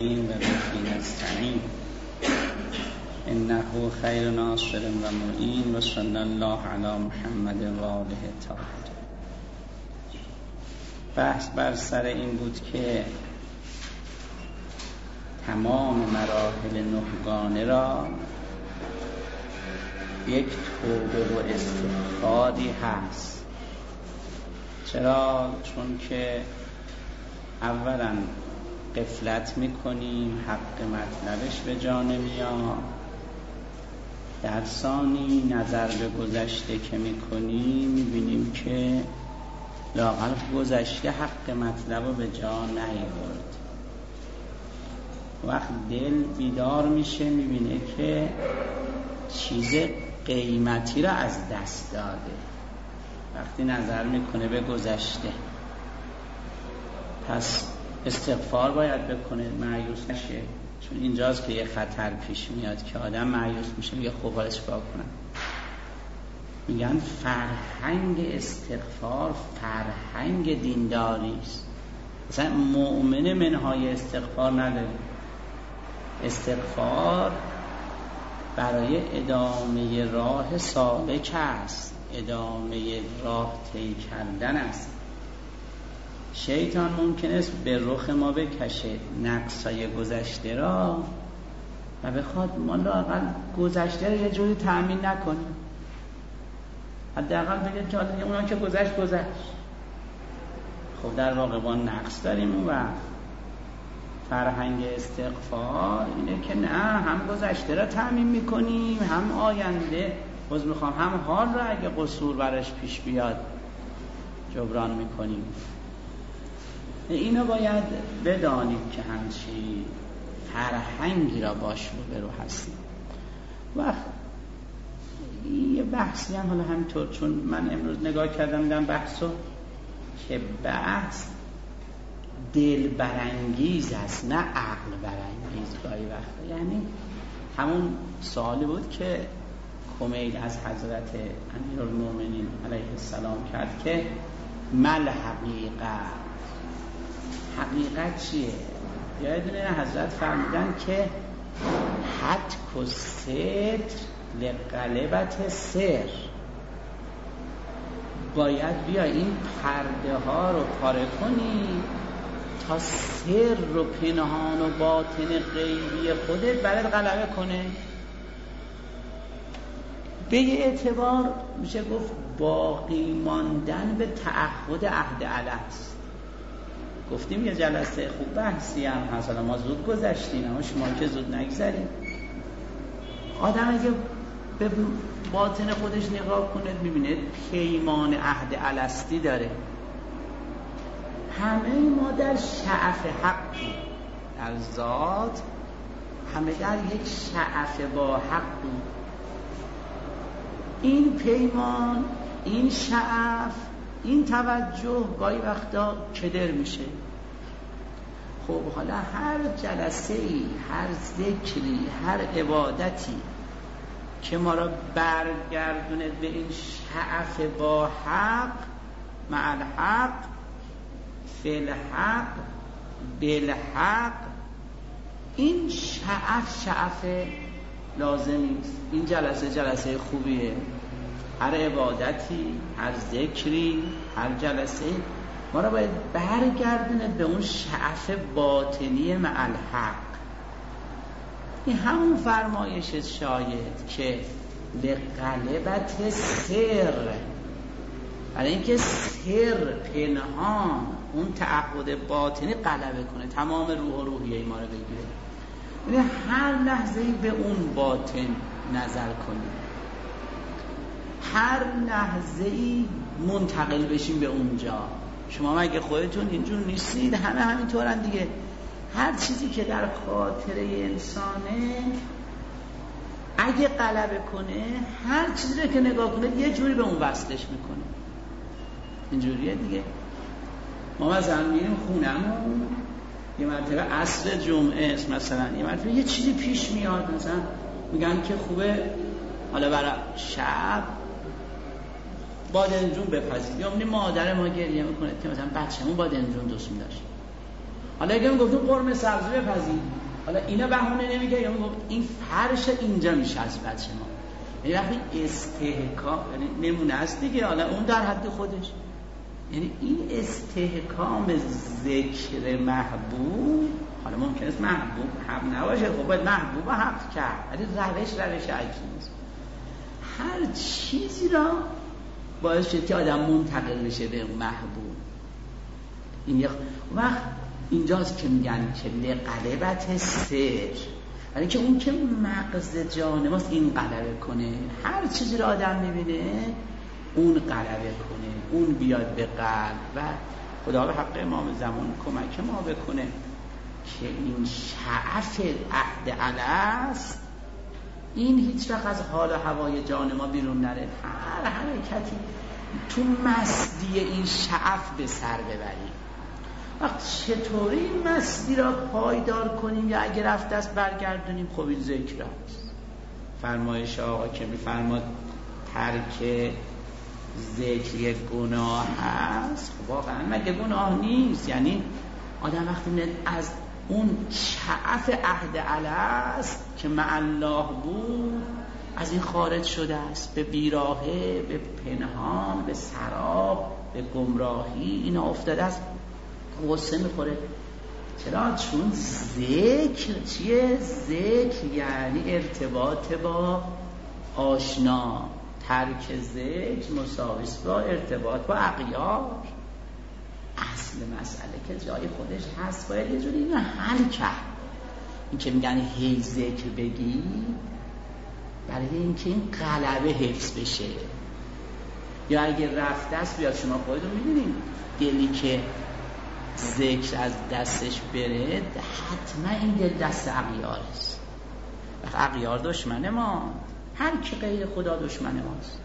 و بهی نستعین انه خیر ناصر و معین و صلی الله علی محمد و آله الطاهرین. بحث بر سر این بود که تمام مراحل نهگانه را یک توبه و استغفاری هست. چرا؟ چون که اولا غفلت میکنیم، حق مطلبش به جا نمیاد. در ثانی نظر به گذشته که میکنیم میبینیم که لااقل گذشته حق مطلب رو به جا نیاورد. وقت دل بیدار میشه میبینه که چیز قیمتی را از دست داده. وقتی نظر میکنه به گذشته، پس استغفار باید بکنه، مایوس نشه. چون اینجاست که یه خطر پیش میاد که آدم مایوس میشه، میگه خب حالا چیکار کنم؟ میگن فرهنگ استغفار فرهنگ دینداری است. مثلا مؤمن منهای استغفار نداره. استغفار برای ادامه راه سالک است، ادامه راه طی کردن است. شیطان ممکن است به رخ ما بکشه نقصای گذشته را و بخواد ما لااقل گذشته رو یه جوری تأمین نکنیم. حداقل بگه که حالا اونا که گذشت. خب در واقع با نقص داریم. و فرهنگ استغفار اینه که نه، هم گذشته را تأمین میکنیم، هم آینده هم حال را اگه قصور برش پیش بیاد جبران میکنیم. اینو باید بدانیم که همچی فرهنگی را باش روبرو هستیم. و یه بحثی هم حالا همینطور، چون من امروز نگاه کردم دیدم بحثو که بحث دل برانگیز است نه عقل برانگیز. گاهی وقتا یعنی همون سوالی بود که کمیل از حضرت امیرالمومنین علیه السلام کرد که مل حقیقت چیه؟ یادونه حضرت فرمودن که حد و ستر لقلبت سر. باید بیا این پرده ها رو پاره کنی تا سر رو پنهان و باطن غیبی خودت برات غلبه کنه. به یه اعتبار میشه گفت باقی ماندن به تعهد عهد الست. گفتیم یه جلسه خوب بحثی هم هست، ما زود گذشتیم اما شما که زود نگذریم. آدم اگه به باطن خودش نگاه کنه میبینه پیمان عهد الستی داره. همه ما در شعف حقی، در ذات همه در یک شعف با حقی. این پیمان، این شعف، این توجه گاهی وقتا کدر میشه. خب حالا هر جلسه‌ای، هر ذکری، هر عبادتی که ما را برگردونه به این شعف با حق، مع الحق، فی الحق، بالحق، این شعف لازمی است. این جلسه خوبیه. هر عبادتی، هر ذکری، هر جلسه ما را باید برگردونه به اون شعف باطنی مع الحق. این همون فرمایش شاید که لقلبت سر، برای اینکه سر پنهان اون تعهد باطنی غلبه کنه، تمام روح و روحیه ما رو بگیره. یعنی هر لحظه‌ای به اون باطن نظر کنیم، هر لحظه‌ای منتقل بشیم به اونجا. شما مگه خودتون اینجور نیستید؟ همه همینطورن دیگه. هر چیزی که در خاطره انسانه اگه غلبه کنه، هر چیزی رو که نگاه کنه یه جوری به اون وصلش میکنه. اینجوریه دیگه. ما مثلا میریم خونمون، یه مرتبه عصر جمعه است، مثلا یه مرتبه یه چیزی پیش میاد، مثلا میگن که خوبه حالا برای شب بادمجون بپزید. یا مادر ما گریه میکنه که مثلا بچه‌مون بادمجون دوست می‌داشت. حالا اگه گفتیم قرمه سبزی بپزید، حالا اینا بهونه نمیگه، یا این فرش اینجا میشه از بچه ما. یعنی وقتی استحکام، یعنی نمونه است دیگه، حالا اون در حد خودش، یعنی این استحکام ذکر محبوب، حالا ممکن است محبوب حق نباشه، خب باید محبوب حق کرد، ولی روش عجیبی است. هر چیزی را باعث شد که آدم منتقل بشه به محبوب. این یک وقت اینجاست که میگن که لقلبت سر، یعنی که اون که مغز جان ماست این غلبه کنه، هر چیزی را آدم میبینه اون غلبه کنه، اون بیاد به قلب. و خدا به حق امام زمان کمک ما بکنه که این شعف عهد الست این هیچ وقت از حال و هوای جان ما بیرون نره، هر حرکتی تو مستی این شعف به سر ببریم. وقت چطوری این مستی را پایدار کنیم یا اگه رفت دست برگردونیم؟ خب این ذکر هست. فرمایش آقا که میفرماد ترک ذکر یک گناه هست، واقعا مگه گناه نیست؟ یعنی آدم وقتی از اون شعف عهد الست که مع الله بود از این خارج شده است، به بیراهه، به پنهان، به سراب، به گمراهی اینا افتاده است، غصه میخوره. چرا؟ چون ذکر چیه؟ ذکر یعنی ارتباط با آشنا، ترک ذکر مساویس با ارتباط با اغیار. اصل مسئله که جای خودش هست، باید یه جوری اینو حل کرد. این که میگن هی ذکر بگی برای اینکه این غلبه حفظ بشه، یا اگه رفته است بیاد، شما خودتون میدونین دلی که ذکر از دستش بره حتما این دل دست اغیار است. وقت اغیار دشمن ما، هر کی غیر خدا دشمن ماست.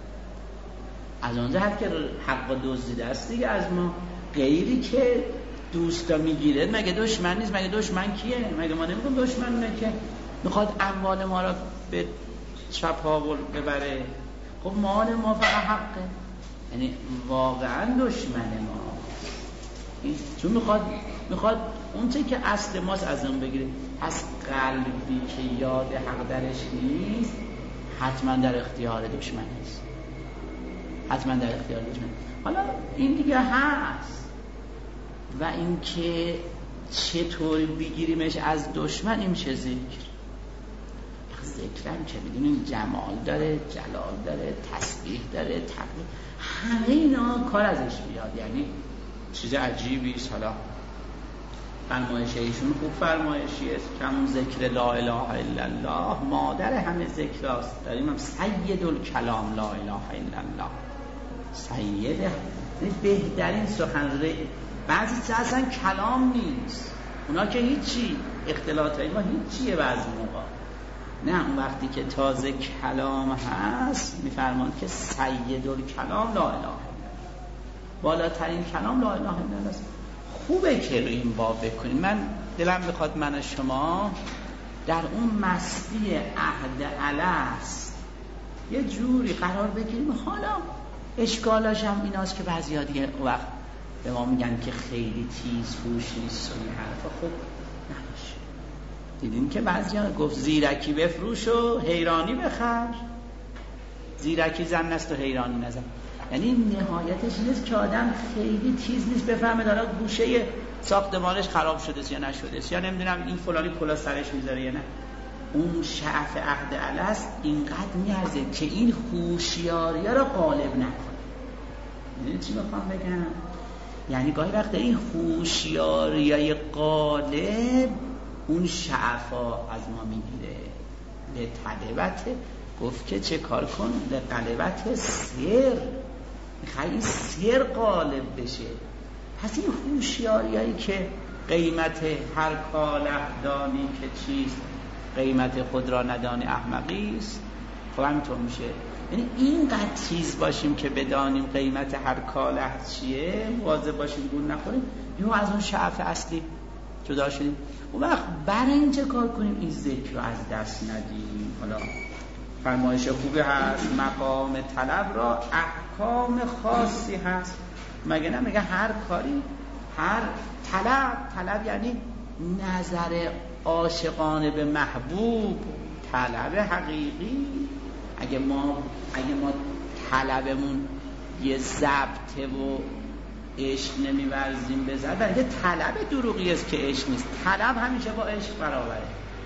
از اونجا حد که حق دزدیده است دیگه از ما. غیری که دوستا میگیره مگه دشمن نیست؟ مگه دشمن کیه؟ مگه ما نمیگم دشمن نه که میخواد اموال ما را به چپاول ببره؟ خب مال ما فقط حقه، یعنی واقعا دشمن ما. چون میخواد اون چه که اصل ماست از اون بگیره. پس قلبی که یاد حق درش نیست حتما در اختیار دشمن است، حتما در اختیار دشمن. حالا این دیگه هست. و این که چطور بگیریمش از دشمن، این چه ذکر. ذکر هم که میدونیم جمال داره، جلال داره، تسبیح داره، تقدیر، همه اینا کار ازش بیاد، یعنی چیز عجیبی است. حالا فرمایش ایشون خوب فرمایشی است که همون ذکر لا اله الا الله مادر همه ذکر است. داریم هم سید الکلام لا اله الا الله، سید بهترین سخنرانی. بعضی چیزا اصلا کلام نیست، اونا که هیچی، اختلاطای ما هیچیه بعضی موقع. نه، اون وقتی که تازه کلام هست میفرمان که سید الکلام لا اله الا الله، بالاترین کلام لا اله الا الله است. خوبه که رو این باب بکنیم. من دلم میخواد من و شما در اون مستی عهد الست یه جوری قرار بگیریم. حالا اشکالاش هم ایناست که بعضی‌ها دیگه وقت به ما میگن که خیلی تیز فوش نیست و این حرفا. خب نباشه. دیدین که بعضی‌ها گفت زیرکی بفروش و حیرانی بخر. زیرکی زن است و حیرانی نزن. یعنی نهایتش نیست که آدم خیلی تیز نیست بفهمه داره گوشه ساختمانش خراب شده یا نشده یا نمیدونم این فلانی کلا سرش میذاره یا نه. اون شعف عهد الست اینقدر میارزه که این هوشیاری‌ها رو غالب نکنه. میدونی چی میخوام بگم؟ یعنی گاهی وقت این هوشیاریای غالب اون شعفا از ما میگیره. به طلبت گفت که چه کار کن؟ به قلبت سر، میخوای این سر غالب بشه. پس این هوشیاریایی که قیمت هر کاله دانی که چیست، قیمت خود را ندانی احمقی است. خب همینطور میشه. یعنی اینقدر تیز باشیم که بدانیم قیمت هر کاله چیه، مواظب باشیم گول نخوریم، یا از اون شعف اصلی جدا شدیم. اون وقت برای این چه کار کنیم؟ این ذکر رو از دست ندیم. حالا فرمایش خوبی هست، مقام طلب را احکام خاصی هست. مگه نه؟ میگه هر کاری، هر طلب یعنی نظر عاشقانه به محبوب، طلب حقیقی. اگه ما طلبمون یه ضبطه و عشق نمی‌ورزیم به ضبط، بلکه طلب دروغی است که عشق نیست. طلب همیشه با عشق برابره.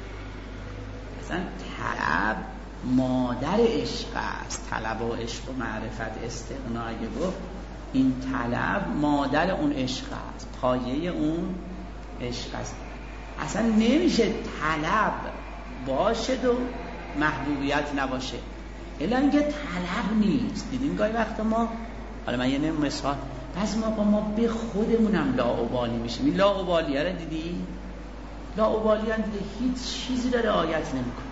اصلا طلب مادر عشق است. طلب و عشق و معرفت استغنا، اگه گفت این طلب مادر اون عشق است، پایه اون عشق است. اصلا نمیشه طلب باشه و محبوبیت نباشه، الا اینکه طلب نیست. دیدیم گاهی وقت ما، حالا من یه مثال، بعضی موقع ما به خودمونم لاابالی میشیم. این لاابالیه رو دیدی؟ لاابالیه دیگه هیچ چیزی رو رعایت نمیکنه.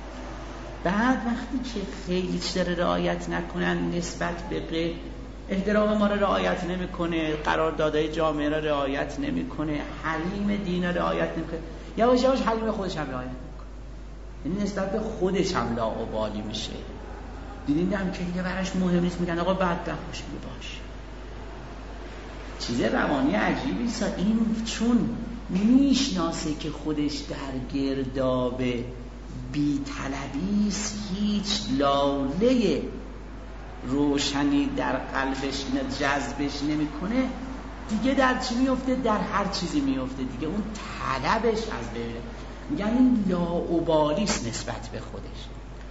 بعد وقتی که خیلی چیز رو رعایت نکنن، نسبت به احترام ما رو رعایت نمیکنه، قراردادهای جامعه رو رعایت نمیکنه، حریم دین رو رعایت نمیکنه، یواش یواش حریم خودش هم رعایت نمیکنه. یعنی نسبت به خودش هم لاابالی میشه. دیدیم که دیگه براش مهم نیست، میگن آقا بدبخت باشه باشه. چیز روانی عجیبی است این، چون میشناسه که خودش در گرداب بی‌طلبیست، هیچ لاله روشنی در قلبش جذبش نمیکنه، دیگه در چی میفته؟ در هر چیزی میفته دیگه. اون طلبش از بین میگن این لاابالیست نسبت به خودش.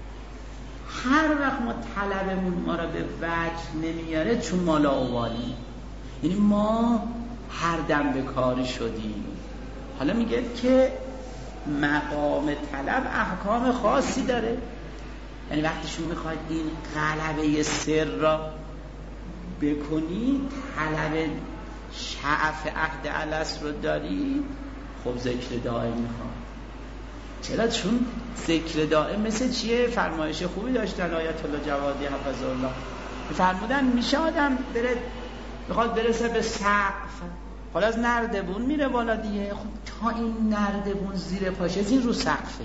هر وقت ما طلبمون ما را به وجه نمیاره، چون ما لاابالیم، یعنی ما هر دم به کاری شدیم. حالا میگه که مقام طلب احکام خاصی داره. یعنی وقتی شما میخواید این غلبه سر را بکنید، طلب شعف عقد الست رو دارید، خب ذکر دائم میخواد. چرا؟ چون ذکر دائم مثل چیه؟ فرمایش خوبی داشتن آیت الله جوادی حفظه الله، فرمودن میشه آدم بخواد برسه به سقف، حالا از نردبون میره بالا دیگه، خب تا این نردبون زیر پاشه، این رو سقفه.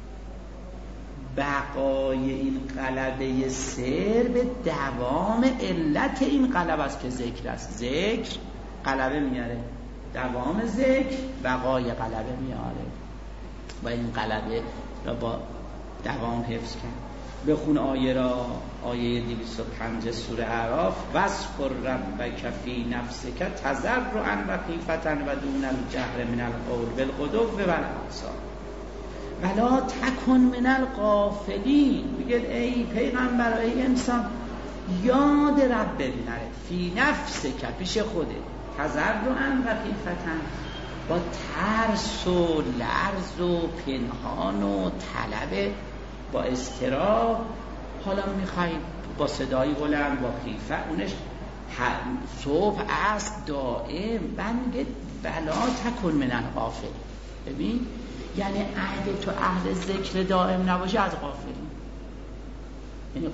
بقای این غلبه سر به دوام علت این غلبه است که ذکر است. ذکر غلبه میاره، دوام ذکر بقای غلبه میاره. و این غلبه را با دوام حفظ کرد. بخون آیه را، آیه 205 سوره اعراف: واذکر ربک فی نفسک تضرعا و خیفة و دون الجهر من القول بالغدو والآصال ولا تکن من الغافلین. میگه ای پیغمبر، ای انسان، یاد رب بنره فی نفسک، پیش خودت، تضرعا و خیفة، با ترس و لرز و پنهان و طلب، با اضطراب. حالا میخوای با صدای بلند، با خیفه، اونش صبح است دائم. بعد میگه بلا تکن من الغافل. ببین یعنی اگه تو اهل ذکر دائم نباشه، از غافلی. یعنی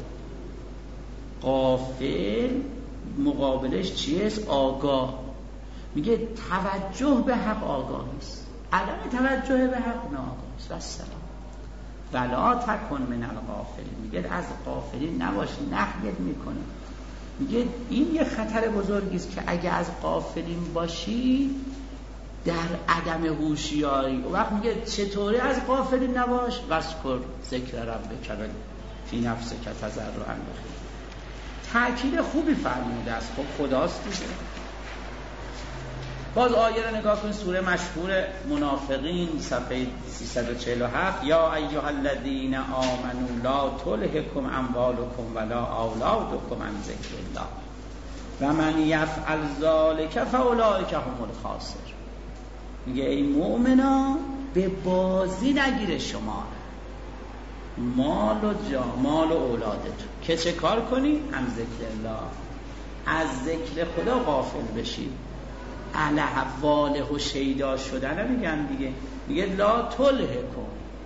غافل مقابلش چیست؟ آگاه. میگه توجه به حق آگاه است، عدم توجه به حق ناآگاه است. والسلام. ولا تکن من الغافلین. میگه از غافلین نباش، نهیت میکنه. میگه این یه خطر بزرگی است که اگه از غافلین باشی، در عدم هوشیاری. و وقت میگه چطوری از غافلین نباش؟ واذکر ذکر ربک فی نفسک تضرعا و خیفة. تأکید خوبی فرموده است. خب خداست دیگه. باز آیه رو نگاه کن، سوره مشهور منافقین، صفحه 347: یا ایها الذین آمنوا لا تلهکم اموالکم ولا اولادکم عن ذکر الله و من یفعل ذلک فاولئک هم الخاسرون. میگه ای مؤمنان، به بازی نگیره شما مال و اولادتون، که چه کار کنی؟ عن ذکر الله، از ذکر خدا غافل بشید. علیه واله و شیدا شدن میگن دیگه. میگه لا تلهکم،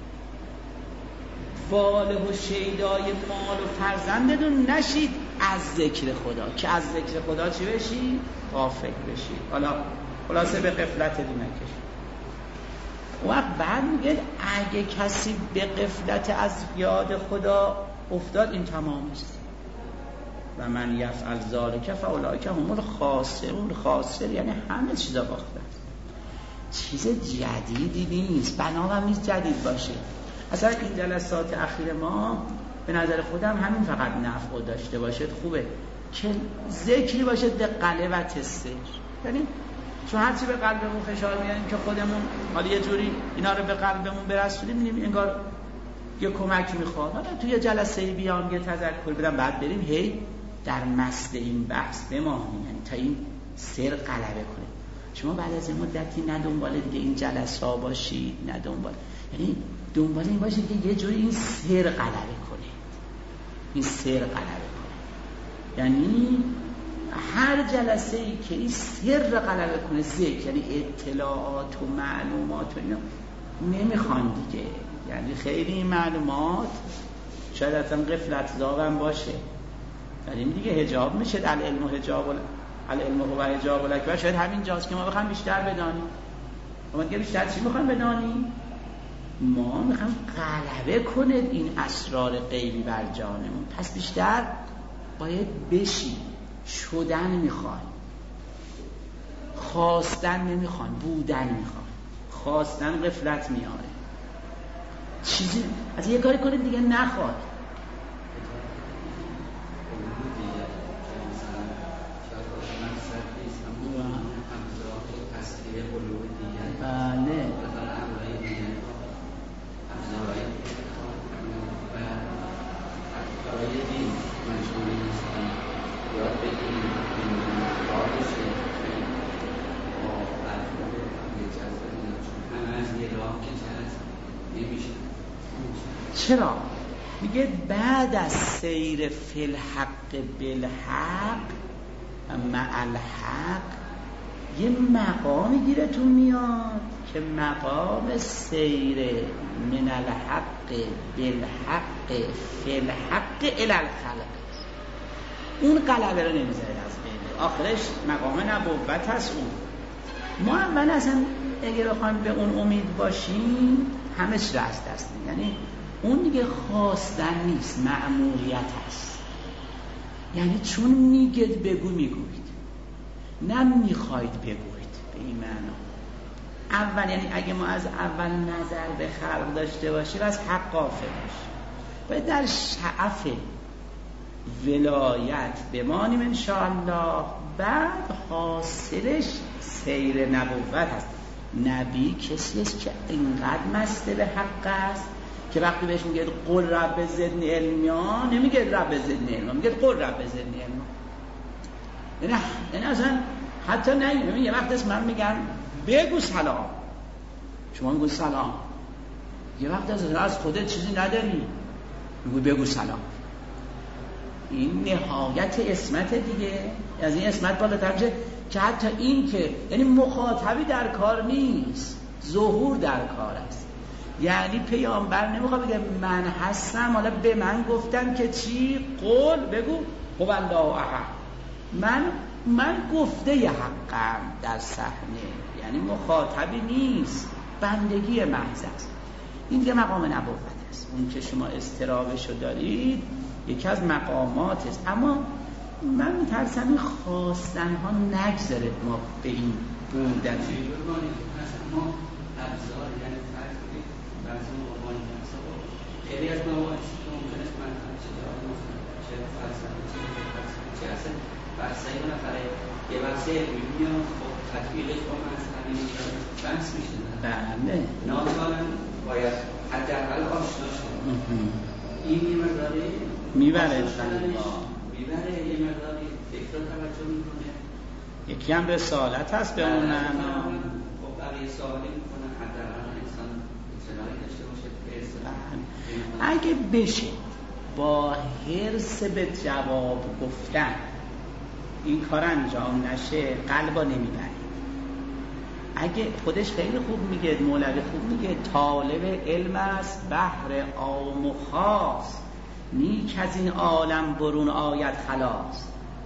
واله و شیدای مال و فرزندتون نشید از ذکر خدا. که از ذکر خدا چی بشید؟ غافل بشید. حالا خلاصه به غفلت دو نکشید. و بعد میگه اگه کسی به غفلت از یاد خدا افتاد، این تمام است. و من یفعل ذلک فاولئک هم الخاسرون. خاسر یعنی همه چیزا باخته است. چیز جدیدی نیست، بنابراین نیست جدید باشه. اصلا این جلسات اخیر ما به نظر خودم همین فقط نفع داشته باشه خوبه که ذکری باشه قلبت سر، یعنی چون هرچی به قلبمون فشار میاریم که خودمون حالا یه جوری اینا رو به قلبمون برسونیم می‌بینیم انگار یه کمک میخواد. حالا توی یه جلسه بیام یه تذکر بدم بعد بریم هی در مست این بحث بمانیم، یعنی تا این سر غلبه کنه. شما بعد از این مدتی نه دنبال دیگه این جلسه ها باشید، نه دنبال، یعنی دنبال این باشید که یه جوری این سر غلبه کنه، این سر غلبه کنه. یعنی هر جلسه ای که این سر غلبه کنه، ذکر یعنی اطلاعات و معلومات و اینا نمیخوان دیگه. یعنی خیلی این معلومات شاید اصلا غفلت زاوم باشه، یعنی دیگه حجاب میشه، العلم و حجاب العلم و حجاب الاکبر. شاید همین جاست که ما بخوایم بیشتر بدانیم. ما دیگه بیشتر چی میخوایم بدانیم؟ ما میخوایم غلبه کنه این اسرار غیبی بر جانمون. پس بیشتر باید بشیم، شدن میخوایم، خواستن نمیخوایم، بودن میخوایم. خواستن غفلت میاره، چیزی از یه کاری کنید دیگه نخواد. بله چرا؟ میگه بعد از سیر فی الحق بالحق مع الحق یه مقامی گیرتون میاد که مقام سیر من الحق بالحق فی الحق الی الخلق. اون غلبه رو نمیذاره از بین، آخرش مقام نبوت هست. اون ما اول اصلا اگه بخوایم به اون امید باشیم همه چی را از دست میدیم. یعنی اون دیگه خواستن نیست، مأموریت هست. یعنی چون میگید بگو میگوید، نه میخواید بگوید. به این معنا اول، یعنی اگه ما از اول نظر به خلق داشته باشیم از حق غافل باشیم، باید در شعف ولایت بمانیم انشاءالله. بعد حاصلش سیر نبوت هست. نبی کسی است که اینقدر مست به حق است که وقتی بهش میگه قل رب زدنی علما، نمیگه رب زدنی علما، میگه قل رب زدنی علما. یعنی اصلا حتی نه، یه وقت اسم من میگن بگو سلام، شما میگو سلام. یه وقت از خودت چیزی نداری میگو بگو سلام. این نهایت اسمت دیگه. از این اسمت بالاتر میشه که حتی این که یعنی مخاطبی در کار نیست، ظهور در کار است. یعنی پیامبر نمیخواد بگه من هستم، حالا به من گفتن که چی؟ قول بگو هو الله احد، من گفته ی حقم در صحنه. یعنی مخاطبی نیست، بندگی محض است. این دیگه مقام نبوت است. اون که شما استرابشو دارید یکی از مقامات است. اما من میترسم این خواستن ها نگذاره ما به این بودن. ما ابزار یعنی فرق کنید بعضی مقامانی هست خیلی از مواردی که ممکن است من چه فلسفه چه اصلا بحثه یه نفره یه بحثه علمی خب تطبیقش با منصبی بحث میشه. بله ناچارا باید حداقل آشنا شد. این یه مقداری میبره یه مقداری فکر رو توجه میکنه. یکی هم رسالت هست به اون معنا. خب بقیه سوالی میکنن حداقل انسان اطلاعی داشته باشه به اگه بشه با حرص به جواب گفتن این کار انجام نشه قلبا نمیبره. اگه خودش خیلی خوب میگه، مولوی خوب میگه طالب علم است بحر عام و خاص، نیک از این عالم برون آید خلاص.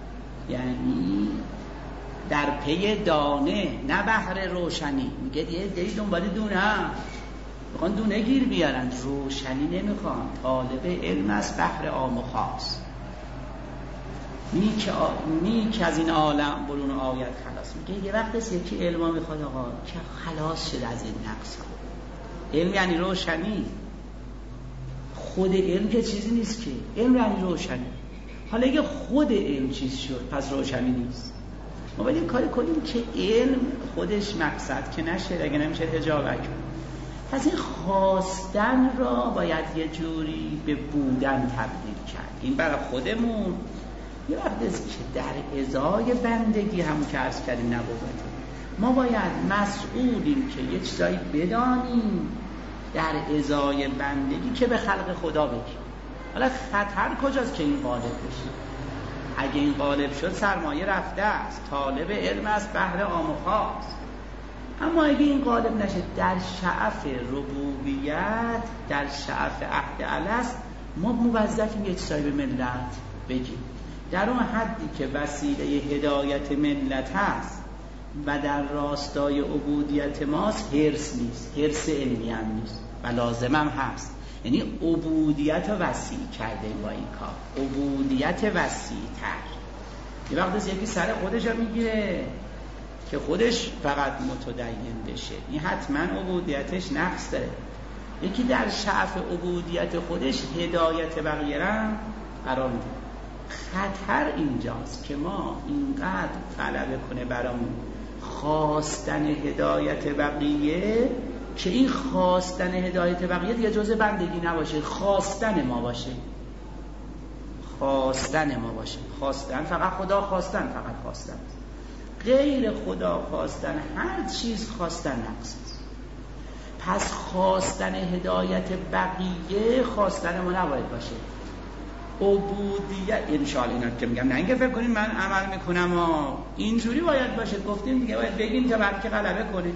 یعنی در پی دانه نه بحر روشنی. میگه دیگه دنبال دونه هم میخوان دونه گیر بیارن، روشنی نمیخوان. طالب علم است بحر عام و خاص. نیک از این عالم برون آید خلاص. میگه یه وقت است یکی علم میخواد آقا که خلاص شد از این نقص ها. علم یعنی روشنی. خود علم که چیزی نیست که، علم یعنی روشنی. حالا اگه خود علم چیز شد پس روشنی نیست. ما باید این کاری کنیم که علم خودش مقصد که نشه، اگه نمیشه حجابه کنیم. پس این خواستن را باید یه جوری به بودن تبدیل کرد. این برای خودمون یه وقت است که در ازای بندگی هم که عرض کردیم نبوده، ما باید مسئولیم که یه چیزایی بدانیم در ازای بندگی که به خلق خدا بگیم. حالا خطر کجاست که این غالب بشه؟ اگه این غالب شد سرمایه رفته است، طالب علم است، بهر عام و خاص. اما اگه این غالب نشه در شعف ربوبیت، در شعف عهد الست، ما موظفیم یه چیزایی به ملت بگیم در اون حدی که وسیله هدایت ملت هست و در راستای عبودیت ماست. حرص نیست، حرص علمی هم نیست و لازم هم هست. یعنی عبودیت رو وسیع کرده با این کار، عبودیت وسیع تر. یه وقت یکی سر خودش رو میگیره که خودش فقط متدین بشه، این حتما عبودیتش نقص داره. یکی در شعف عبودیت خودش هدایت بقیه را قرار میده. خطر اینجاست که ما اینقدر غلبه کنه برامون خواستن هدایت بقیه که این خواستن هدایت بقیه دیگه جزء بندگی نباشه، خواستن ما باشه. خواستن ما باشه. خواستن فقط خدا خواستن، فقط خواستن. غیر خدا خواستن، هر چیز خواستن نقص است. پس خواستن هدایت بقیه خواستن ما نباید باشه. عبودیت انشاءالله اینا که میگم نه اینکه فکر کنیم من عمل میکنم اینجوری باید باشه. گفتیم دیگه باید بگیم تا بعد که غلبه کنیم.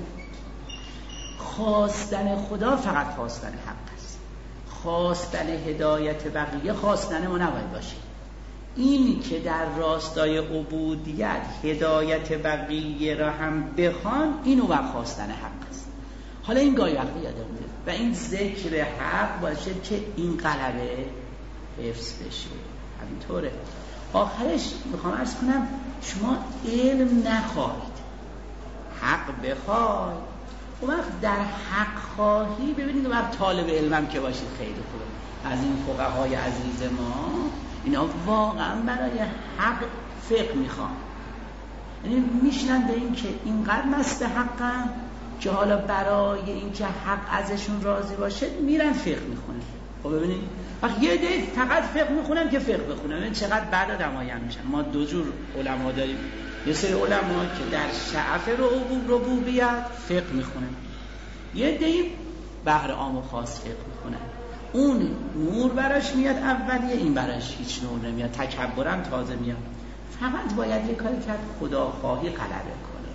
خواستن خدا فقط خواستن حق است. خواستن هدایت بقیه خواستن ما نباید باشه. این که در راستای عبودیت هدایت بقیه را هم بخوان، اینو بر خواستن حق است. حالا این گاهی وقتی یادمونه و این ذکر حق باشه که این غلبه حفظ بشه. همینطوره. آخرش میخوام عرض کنم شما علم نخواهید، حق بخواهید. اون وقت در حق خواهی ببینید و طالب علمم که باشید خیلی خوبه. از این فقهای عزیز ما اینا واقعا برای حق فقه میخوان، یعنی میشنن به این که اینقدر مست حقن که حالا برای این که حق ازشون راضی باشه میرن فقه میخونن. خب ببینید وقت یه عده فقط فقه میخونن که فقه بخونن. ببین چقدر بعد آدمایم میشن. ما دو جور علما داریم، یه سری علما که در شعف ربوبیت فقه میخونن، یه عده بهر عام و خاص فقه میخونن. اون نور براش میاد اولیه، این براش هیچ نور نمیاد، تکبرم تازه میاد. فقط باید یه کاری کرد خداخواهی غلبه کنه.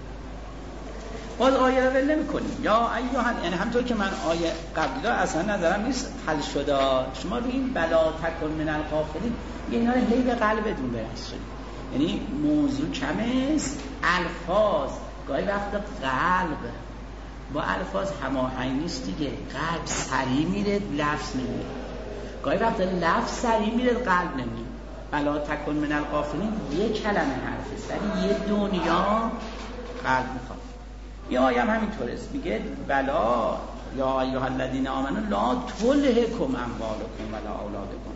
باز آیه رو ول نمی‌کنیم یا ایها، یعنی همونطور که من آیه قبلی اصلا نظرم نیست حل شده، شما رو این بلا تکن من الغافلین اینا رو هی به قلبتون برسونید. یعنی موضوع کم است، الفاظ گاهی وقت قلب با الفاظ هماهنگ نیست دیگه. قلب سریع میره، لفظ نمیره. گاهی وقت لفظ سریع میره، قلب نمیره. بلا تکن من الغافلین یک کلمه حرف است ولی یه دنیا قلب میخواد. یه آیه هم همینطوره است، میگه بلا یا ایها الذین آمنوا لا تلهکم اموالکم ولا اولادکم.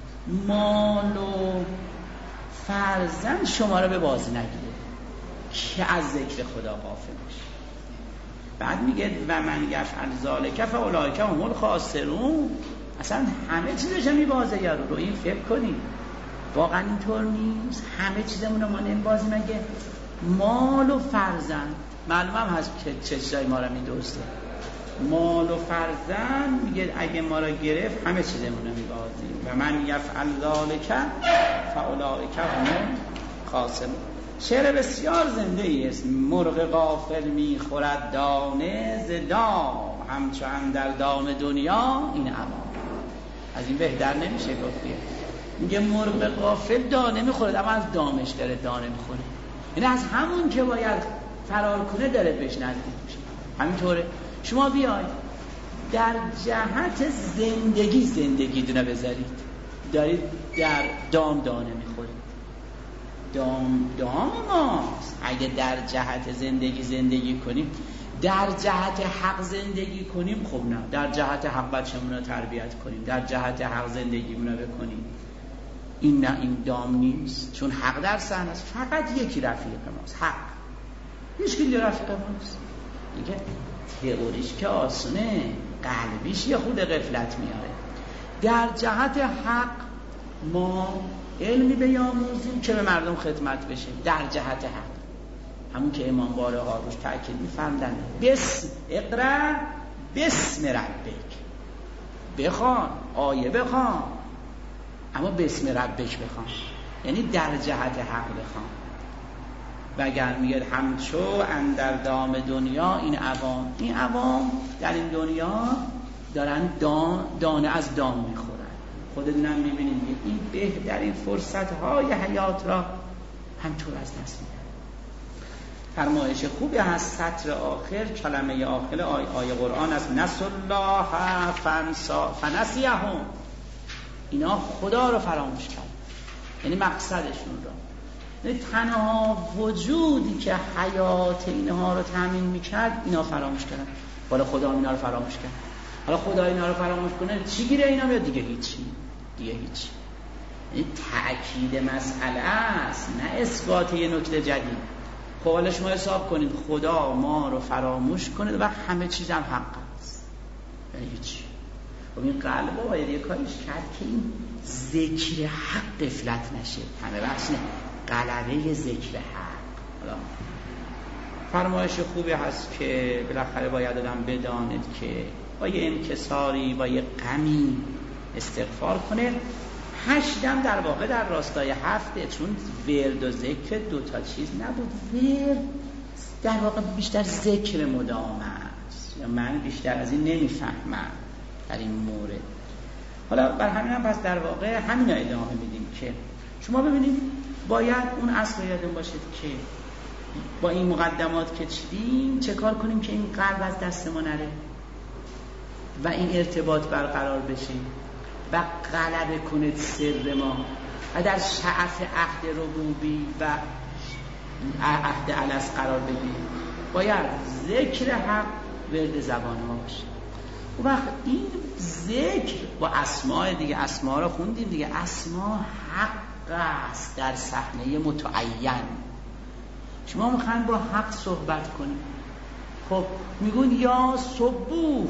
مال و فرزند شما رو به بازی نگیره که از ذکر خدا غافل بشه. بعد میگه و من یفعل ذلک فاولئک هم الخاسرون. اصلا همه چیزش میبازه یارو رو. این فکر کنیم واقعا اینطور نیست؟ همه چیزمون رو ما نمیبازیم. مگه مال و فرزند معلوم هم هست که چه چیزایی ما رو میدوسته. مال و فرزند میگه اگه ما رو گرفت همه چیزمون رو میبازیم. و من یفعل ذلک فاولئک هم الخاسرون. شعر بسیار زنده ای است. مرغ غافل میخورد دانه ز دام، همچون در دام دنیا این امان. از این بهتر نمیشه گفت. میگه مرغ غافل دانه میخورد اما از دامش داره دانه میخوره. یعنی از همون که باید فرار کنه داره بهش نزدیک میشه. همینطوره شما بیاید در جهت زندگی دونه بذارید، دارید در دام دانه میخورید. دام ماست. اگه در جهت زندگی کنیم، در جهت حق زندگی کنیم، خب نه، در جهت حق بچه‌مون رو تربیت کنیم، در جهت حق زندگیمون رو بکنیم، این نه، این دام نیست، چون حق در صحنه است. فقط یکی رفیق ماست، حق. هیچ کی رفیق ماست دیگه. تئوریش که آسونه، قلبیش یه خود غفلت میاره. در جهت حق ما علمی بیاموزیم که به مردم خدمت بشه، در جهت حق. همون که امام بارها روش تأکید می‌فرمودن، اقرأ بسم ربک، بخوان آیه بخوان، اما بسم ربک بخوان، یعنی در جهت حق بخوان. وگر میگه همچو اندر دام دنیا این عوام در این دنیا دارن دانه از دام میخورن. خودتون هم میبینید این بهترین فرصت‌های حیات را همطور از دست میدن. فرمایش خوبی هست سطر آخر، کلمه آخر آیه قرآن است، نسوا الله فنسیهم. اینا خدا رو فراموش کرد، یعنی مقصدشون رو، یعنی تنها وجودی که حیات اینها رو تامین میکرد اینا فراموش کردن. حالا خدا اینا رو فراموش کرد، حالا خدا اینا رو فراموش کنه چی گیره اینا میاد؟ دیگه هیچی. این تأکید مسئله است، نه اثبات یه نکته جدید. خب حالا شما حساب کنید خدا ما رو فراموش کنه و همه چیز هم حق است، یعنی هیچی. خب این قلب باید یه کاریش کرد که این ذکر حق غفلت نشه. همه بحث نه، غلبه ذکر حق. حالا فرمایش خوبی هست که بالاخره باید آدم بداند که با یه انکساری، با یه غمی استغفار کنه. 8 دم در واقع در راستای 7، چون ورد و ذکر 2 تا چیز نبود. ورد در واقع بیشتر ذکر مدام است، یا من بیشتر از این نمیفهمم در این مورد. حالا بر همین هم پس در واقع همین ادامه میدیم که شما ببینید باید اون اصل یادتون باشید که با این مقدمات که چیدیم چه کار کنیم که این قلب از دست ما نره و این ارتباط برقرار بشه و غلبه کنه سر ما و در شعف عهد ربوبی و عهد الست قرار بدیم. باید ذکر حق ورد زبان ما باشه. و وقت این ذکر با اسماء دیگه، اسماء رو خوندیم دیگه، اسماء حق است در صحنه متعین. شما میخواین با حق صحبت کنید، خب میگون یا صبوح،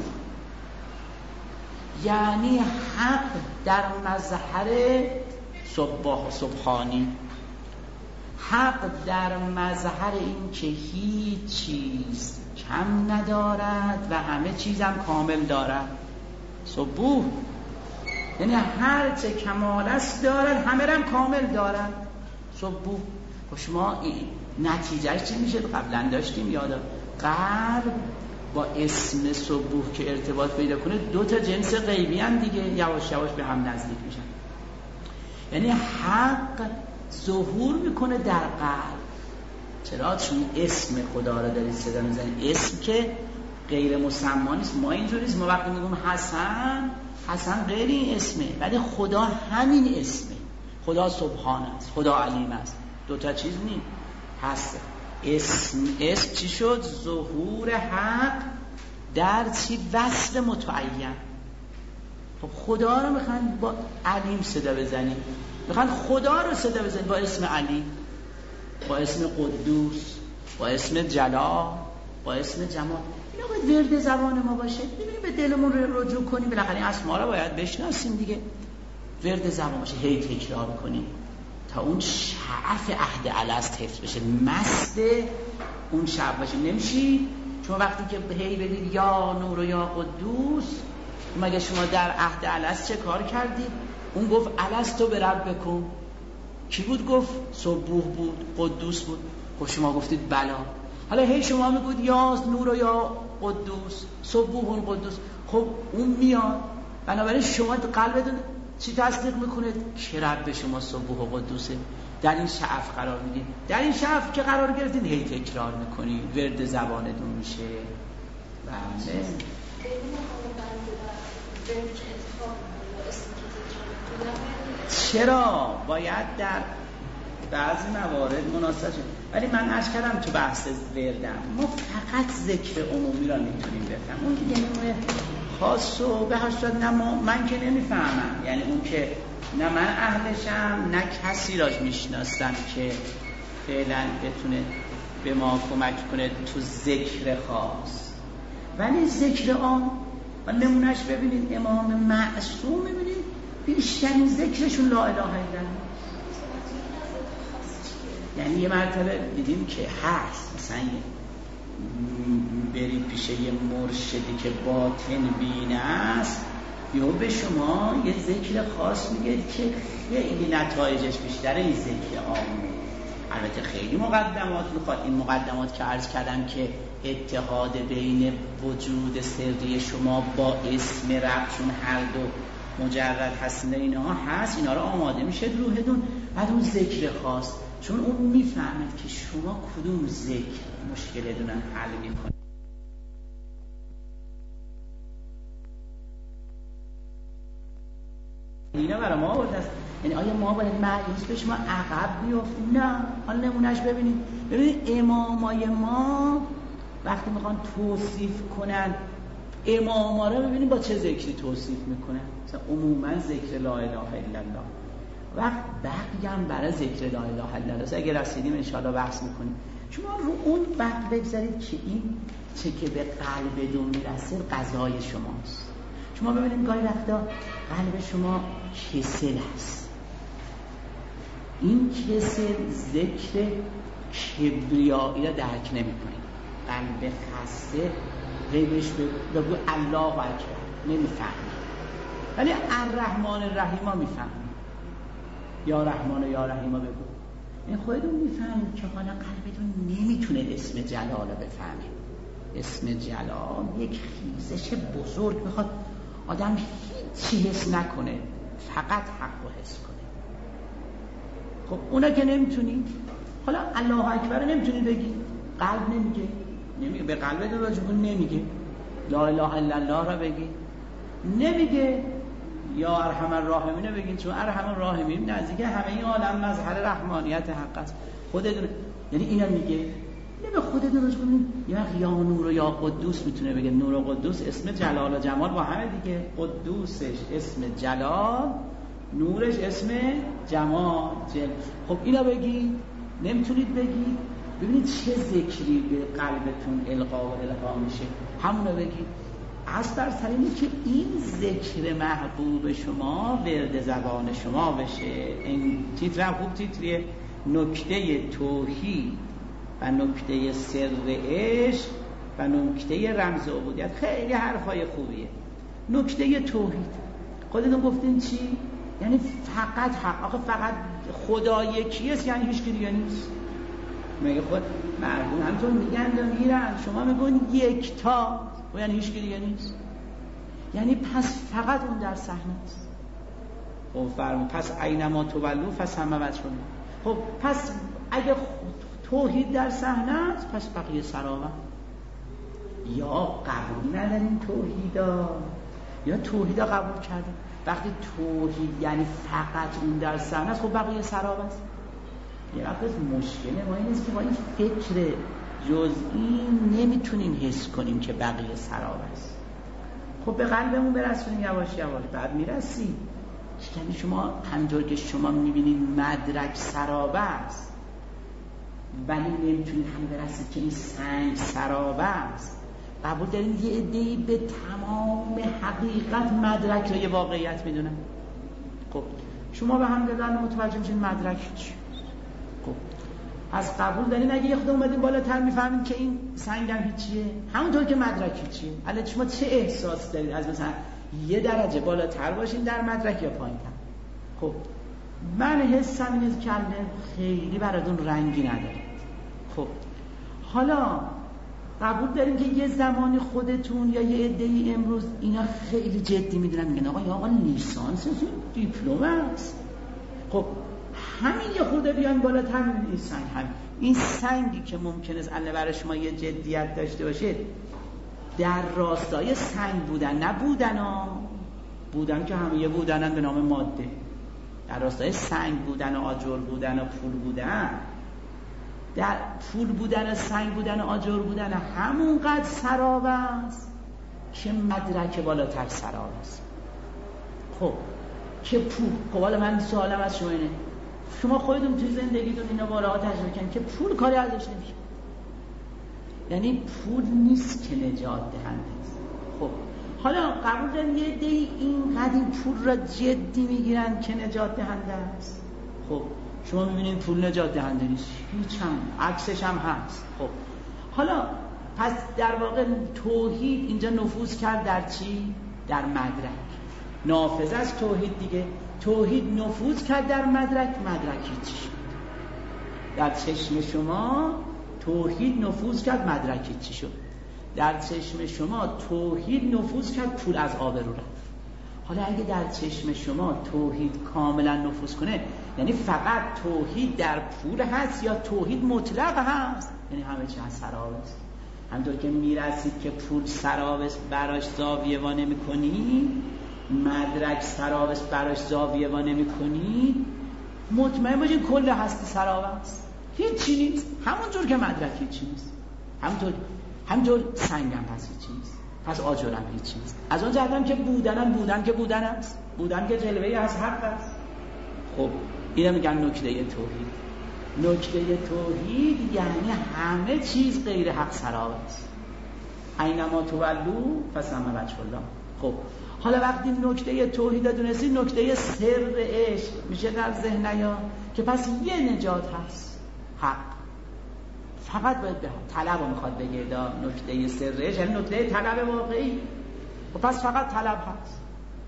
یعنی حق در مظهر سبحانی، حق در مظهر این که هیچ چیز کم ندارد و همه چیزم کامل دارد. صبوح یعنی هر چه کمال است دارد، همه رم کامل دارد. صبوح. خب شما این نتیجهش چی میشه؟ قبلا داشتیم یادم، قلب با اسم صبوح که ارتباط پیدا کنه 2 تا جنس غیبی هم دیگه یواش یواش به هم نزدیک میشن. یعنی حق ظهور میکنه در قلب. چرا؟ چون اسم خدا رو دارید صدا میزنید، اسم که غیر مسما نیست. ما اینجوری نیست، ما وقتی میگیم حسن غیر این اسمه، ولی خدا همین اسمه. خدا سبحان است، خدا علیم است، 2 تا چیز نیست. هست اسم چی شد؟ ظهور حق در چی؟ وصف متعین. خب خدا رو میخوان با علیم صدا بزنید، میخوان خدا رو صدا بزنید با اسم علی، با اسم قدوس، با اسم جلال، با اسم جمال. اینا باید ورد زبان ما باشه. ببینیم به دلمون رو رجوع کنیم، بالاخره این اسما رو باید بشناسیم دیگه. ورد زبان باشه، هی تکرار کنیم تا اون شعف عهد الست حفظ بشه، مست اون شعف باشه. نمیشی چون وقتی که هی بگید یا نور و یا قدوس، مگه شما در عهد الست چه کار کردید؟ اون گفت الستو به رب بکن. کی بود گفت؟ صبوح بود، قدوس بود. خب شما گفتید بلا. حالا هی شما میگید یا نور و یا قدوس، صبوح قدوس. خب اون میاد. بنابراین شما قلبتون چی تصدیق میکنه؟ که رب شما صبوح و قدوسه. در این شعف قرار میدید. در این شعف که قرار گرفتید هی تکرار میکنید، ورد زبانتون میشه. بله. چرا باید در بعضی موارد مناسب شد. ولی من عرض کردم تو بحث وردم ما فقط ذکر عمومی را میتونیم بفهمیم، اون دیگه نمونه خاص و به هر صورت نه من که نمیفهمم، یعنی اون که نه من اهلشم نه کسی را میشناسم که فعلا بتونه به ما کمک کنه تو ذکر خاص. ولی ذکر عام و نمونهش ببینید امام معصوم، ببینید بیشترین ذکرشون لا اله الا الله. یعنی یه مرتبه دیدیم که هست مثلا برید پیش یه مرشدی که باطن بین است، یا به شما یه ذکر خاص میگه که خیلی نتایجش بیشتره این ذکر عامه. البته خیلی مقدمات میخواد، این مقدمات که عرض کردم که اتحاد بین وجود سری شما با اسم رب، چون هر دو مجرد هستن اینها هست، اینا رو آماده میشه روحتون بعد اون ذکر خاص، چون اون میفهمد که شما کدوم ذکر مشکلتون حل میکنه. اینا برای ما آورده است. یعنی آیا ما باید مایوس به شما عقب بیافتیم؟ نه. حالا نمونهش ببینید امامای ما وقتی میخوان توصیف کنن اماما رو ببینید با چه ذکری توصیف میکنن. مثلا عموما ذکر لا اله الا الله، وقت بقیه هم برای ذکر لا اله الا الله. اگه رسیدیم انشاءالله بحث میکنیم. شما رو اون وقت بگذارید که این چه که به قلبتون میرسه قضای شماست. شما ببینید گاهی وقتا قلب شما کسل هست، این کسل ذکر کبریایی را درک نمی کنید. قلب خسته غیبش بگو الله اکبر نمی فهمید، ولی الرحمن الرحیم ها می فهمید. یا رحمان و یا رحیم ها بگو، این خودتون می فهمید که حالا قلبتون نمی تونه اسم جلال رو بفهمید. اسم جلال یک خیزش بزرگ میخواد آدم هیچی حس نکنه، فقط حق رو حس کنه. خب اونا که نمیتونید، حالا الله اکبر نمیتونید بگید، قلب نمیگه به قلبتون راجبون نمیگه. لا اله الا الله را بگید نمیگه. یا ارحم الراحمین رو بگید، چون ارحم الراحمین نزدیک همه عالم مظهر رحمانیت حق است. خودتون یعنی اینا میگه نه به خودتون راجبون یا نور و یا قدوس میتونه بگه. نور و قدوس اسم جلال و جمال با همه دیگه. قدوسش اسم جلال، نورش اسم جمال. خب اینا بگید نمیتونید بگید. ببینید چه ذکری به قلبتون القا و القا میشه، همونو بگید. از بر سر اینه که این ذکر محبوب شما ورد زبان شما بشه. این تیتر هم خوب تیتریه، نکته توحید و نکته سر عشق و نکته رمز عبودیت. خیلی حرفای خوبیه. نکته توحید خودتون گفتین چی؟ یعنی فقط حق. آخه فقط خدا یکیست یعنی هیچ کی دیگه نیست. میگه خود مردم همطور میگن و میرن، شما میگن یک تا و یعنی هیچ کی دیگه نیست. یعنی پس فقط اون در صحنه است. خب فرمود پس اینما تولوا فثم وجه الله. خب پس اگه توحید در صحنه است پس بقیه سراغ. یا قبول نداریم توحیدا یا توحیدا قبول کردیم. وقتی توحید یعنی فقط اون در صحنه است، خب بقیه سراغ است. یه وقت مشکل ما این است که با این فکر جزئی نمیتونیم حس کنیم که بقیه سراغ است. خب به قلبمون برسونیم یواش یواش، بعد میرسیم. یعنی شما همونطور که شما میبینید مدرک سرابه است، ولی نمیتونید هم برسید که این سنگ سرابه است. قبول داریم یه عده‌ای به تمام حقیقت مدرک را یه واقعیت میدونن. خب شما به هم دادن متوجه میشین مدرک چی؟ خب از قبول دارین اگه یه خود اومدین بالاتر میفهمین که این سنگ هم هیچیه، همونطور که مدرک هیچیه. الان شما چه احساس دارید از مثلا یه درجه بالاتر باشین در مدرک یا پایین‌تر؟ خب من حسم اینه که خیلی براتون رنگی نداره. خب حالا قبول داریم که یه زمانی خودتون یا یه عده‌ای امروز اینا خیلی جدی میدونن، میگن آقا لیسانس دیپلم است. خب همین یه خورده بیان بالاتر میبینید این سنگ، این سنگی که ممکنه است الان برای شما یه جدیت داشته باشه در راستای سنگ بودن نبودن ها. بودن که همه یه بودنن به نام ماده. در راستای سنگ بودن و آجر بودن و پول بودن، در پول بودن و سنگ بودن و آجر بودن همونقدر سراب است که مدرک بالاتر سراب است. خب که پول، خب حالا من سوالم از شما اینه، شما خودتون توی زندگیتون اینا بالاها تجربه کنید که پول کاری ازش نمیشه، یعنی پول نیست که نجات دهنده است. خب حالا قبول داریم یه دی اینقدر این پول را جدی میگیرن که نجات دهنده است. خب شما میبینید پول نجات دهنده نیست، هیچ هم عکسش هم هست. خب حالا پس در واقع توحید اینجا نفوذ کرد در چی؟ در مدرک. نافذ از توحید دیگه، توحید نفوذ کرد در مدرک، مدرکی چی شد؟ در چشم شما توحید نفوذ کرد، مدرکی چی شد؟ در چشم شما توحید نفوذ کرد، پول از آبرو رفت. حالا اگه در چشم شما توحید کاملا نفوذ کنه، یعنی فقط توحید در پول هست یا توحید مطلق هست؟ یعنی همه چی هست سراب است. همطور که میرسید که پول سراب است براش زاویه وا نمی‌کنی، مدرک سراب است براش زاویه وا نمی‌کنی، مطمئن باشید کل هستی سراب است، هیچی نیست. همونجور که مدرک هیچی نیست، همونطور سنگم هست هیچی نیست، پس آجرم هیچی نیست. از اون جهتم که بودن که بودن است، بودن که جلوه‌ای از حق است. خب اینو میگن نکته توحید. نکته توحید یعنی همه چیز غیر حق سراب است. اینما تولوا فثم وجه الله. خب حالا وقتی نکته توحید رو دونستی، نکته سر عشق میشه در ذهن نیا که پس یه نجات هست، حق. فقط باید به طلب رو میخواد بگه دا نکته سر عشق، یعنی نکته طلب واقعی. خب پس فقط طلب هست.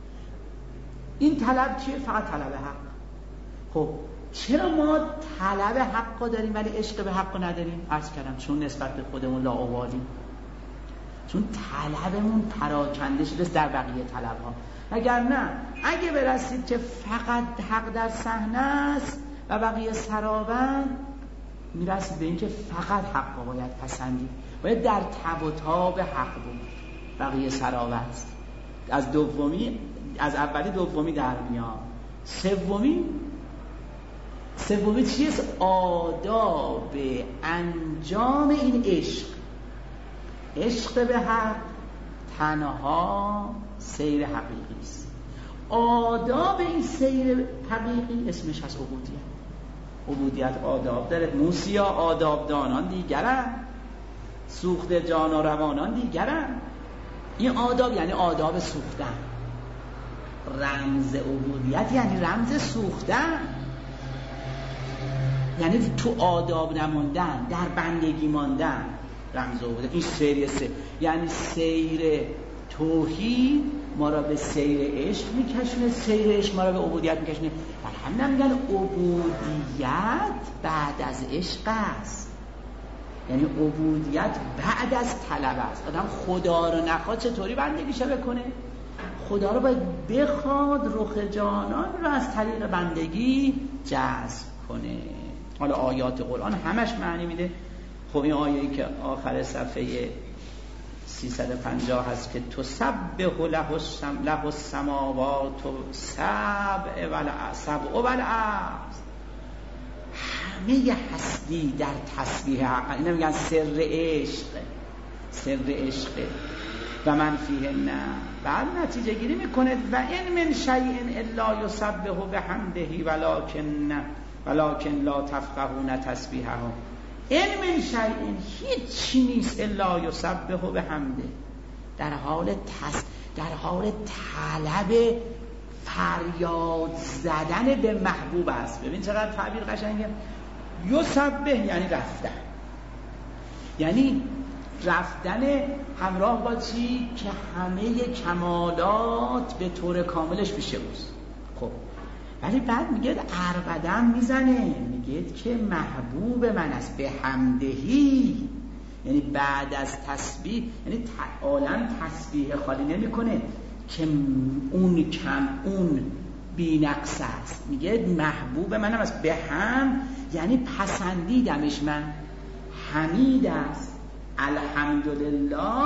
این طلب چیه؟ فقط طلب حق. خب چرا ما طلب حق رو داریم ولی عشق به حق رو نداریم؟ عرض کردم چون نسبت به خودمون لاابالیم، چون طلبمون پراکنده شده در بقیه طلب‌ها. اگر نه، اگه برسید که فقط حق در صحنه است و بقیه سرابن، میرسید به این که فقط حق رو باید پسندید، باید در تب و تاب حق بود، بقیه سراب است. از اولی دومی در میاد. سومی چیست؟ آداب انجام این عشق به حق تنها سیر حقیقی است. آداب این سیر حقیقی اسمش هست عبودیت آداب دارد. موسیا آداب دانان دیگرن، سوخت جان و روانان دیگرن. این آداب یعنی آداب سوختن. رمز عبودیت یعنی رمز سوختن، یعنی تو آداب نماندن، در بندگی ماندن. رمز عبودیت این سیر یعنی سیر توحید ما را به سیر عشق میکشونه، سیر عشق ما را به عبودیت میکشونه. و هم میگن عبودیت بعد از عشق است، یعنی عبودیت بعد از طلب است. آدم خدا رو نخواد چطوری بندگیشه بکنه؟ خدا رو باید بخواد رخ جانان رو از طریق بندگی جذب کنه. حالا آیات قرآن همش معنی میده. خب این آیه‌ای که آخر صفحه 350 هست که تسبح له السماوات سبع و الارض، همه هستی در تسبیح حق. اینا میگن سر عشق و من فیه نه. بعد نتیجه گیری میکنه و ان من شیء الا یسبح بحمده ولکن لا تفقهون تسبیحهم. ان من شیء، هیچی نیست، الا یسبح بحمده، در حال طلب فریاد زدن به محبوب است. ببین چقدر تعبیر قشنگه. یسبح یعنی رفتن، یعنی رفتن همراه با چی؟ که همه کمالات به طور کاملش پیش اوست. خب ولی بعد میگه ارقدم میزنه، میگه که محبوب من است به حمدهی، یعنی بعد از تسبیح، یعنی عالم تسبیح خالی نمی کنه که اون کم اون بی نقص است. میگه محبوب من است به هم، یعنی پسندیدمش من. حمید است، الحمدلله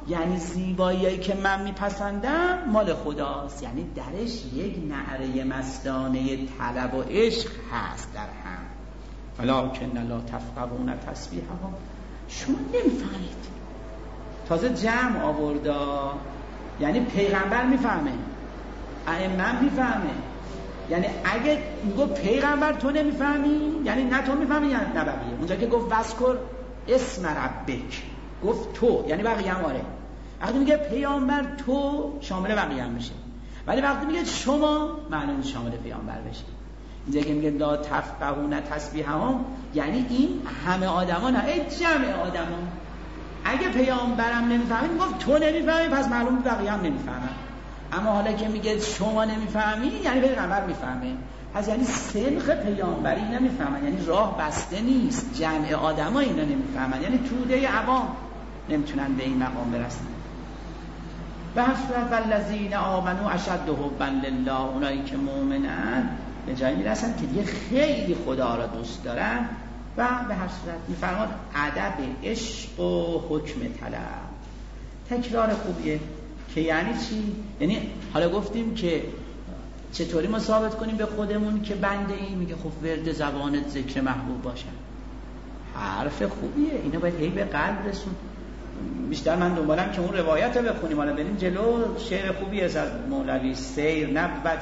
یعنی زیبایی که من میپسندم مال خداست، یعنی درش یک نعره مستانه طلب و عشق هست در هم. ولکن لا تفقهون تسبیحهم، شما نمیفهمید. تازه جمع آوردا، یعنی پیغمبر میفهمه، ائمه میفهمه. یعنی اگه میگه پیغمبر تو نمیفهمی، یعنی نه تو میفهمی یعنی نه بقیه. اونجا که گفت وذکر اسم ربک، گفت تو، یعنی بقیه هم. آره وقتی میگه پیامبر تو شامل بقیه هم بشه، ولی وقتی میگه شما معلوم شامل پیامبر بشه. اینجا که میگه لا تفقهون تسبیحهم، یعنی این همه آدما نه، این جمع آدما. اگه پیامبرم نمیفهمید میگفت تو نمیفهمی، پس معلوم بقیه هم نمیفهمن. اما حالا که میگه شما نمیفهمی، یعنی پیغمبر میفهمه. پس یعنی سنخ پیامبری نمیفهمن، یعنی راه بسته نیست، جمع آدما اینا نمیفهمن، یعنی توده عوام نمیتونن به این مقام برسن. به حسرت والذین آمنوا اشد حبا لله، اونایی که مؤمنن به جایی میرسن که دیگه خیلی خدا را دوست دارن. و به حسرت میفرماد ادب عشق و حکم طلب. تکرار خوبیه که یعنی چی؟ یعنی حالا گفتیم که چطوری ما ثابت کنیم به خودمون که بنده ای؟ میگه خب ورد زبانت ذکر محبوب باشه، حرف خوبیه، اینو باید هی به قلب رسون. بیشتر من دنبالم که اون روایت رو بخونیم. حالا بریم جلو. شعر خوبی از مولوی: سیر نبود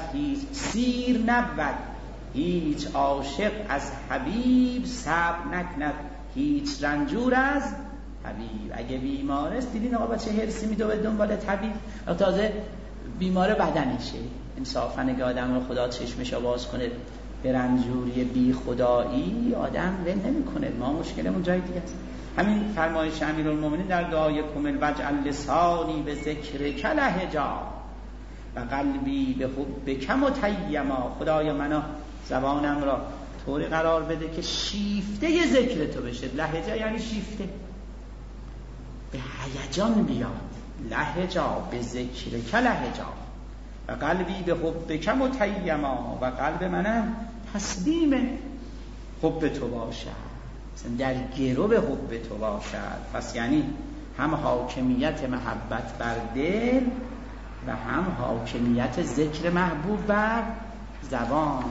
هیچ عاشق از حبیب، صبر نکند هیچ رنجور از حبیب. اگه بیمار است دیدین آقا بچه هرسی میدو به دنبال طبیب، تازه بیمار بدنشه. انصافا اگه آدم رو خدا چشمشو باز کنه به رنجوری بی خدایی، آدم ول نمیکنه. ما مشکلمون جای دیگه است. همین فرمایش امیرالمومنین در دعای کمل: وجعل لسانی به ذکرک لهجا و قلبی به حبک متیما. خدایا منو زبانم را طوری قرار بده که شیفته ذکر تو بشه. لهجه یعنی شیفته، به هیجان بیاد. لهجا به ذکرک لهجا و قلبی به حبک متیما، و قلب منم تسلیم حب تو باشد، در گرو به حب تو باشد. پس یعنی هم حاکمیت محبت بر دل و هم حاکمیت ذکر محبوب بر زبان.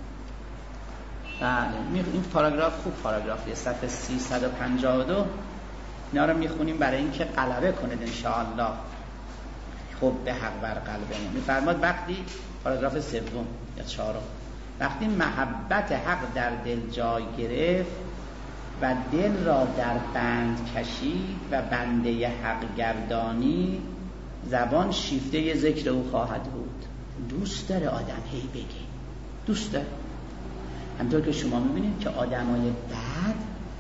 بله این پاراگراف خوب پاراگرافیه، صفحه 352. اینا رو میخونیم برای اینکه غلبه کنید انشاءالله خب به حق بر قلبمون. میفرماد وقتی پاراگراف سوم یا چهارم، وقتی محبت حق در دل جای گرفت و دل را در بند کشید و بنده حق گردانی، زبان شیفته ذکر او خواهد بود. دوست داره آدم هی بگه، دوست داره. همطور که شما میبینید که آدمای بد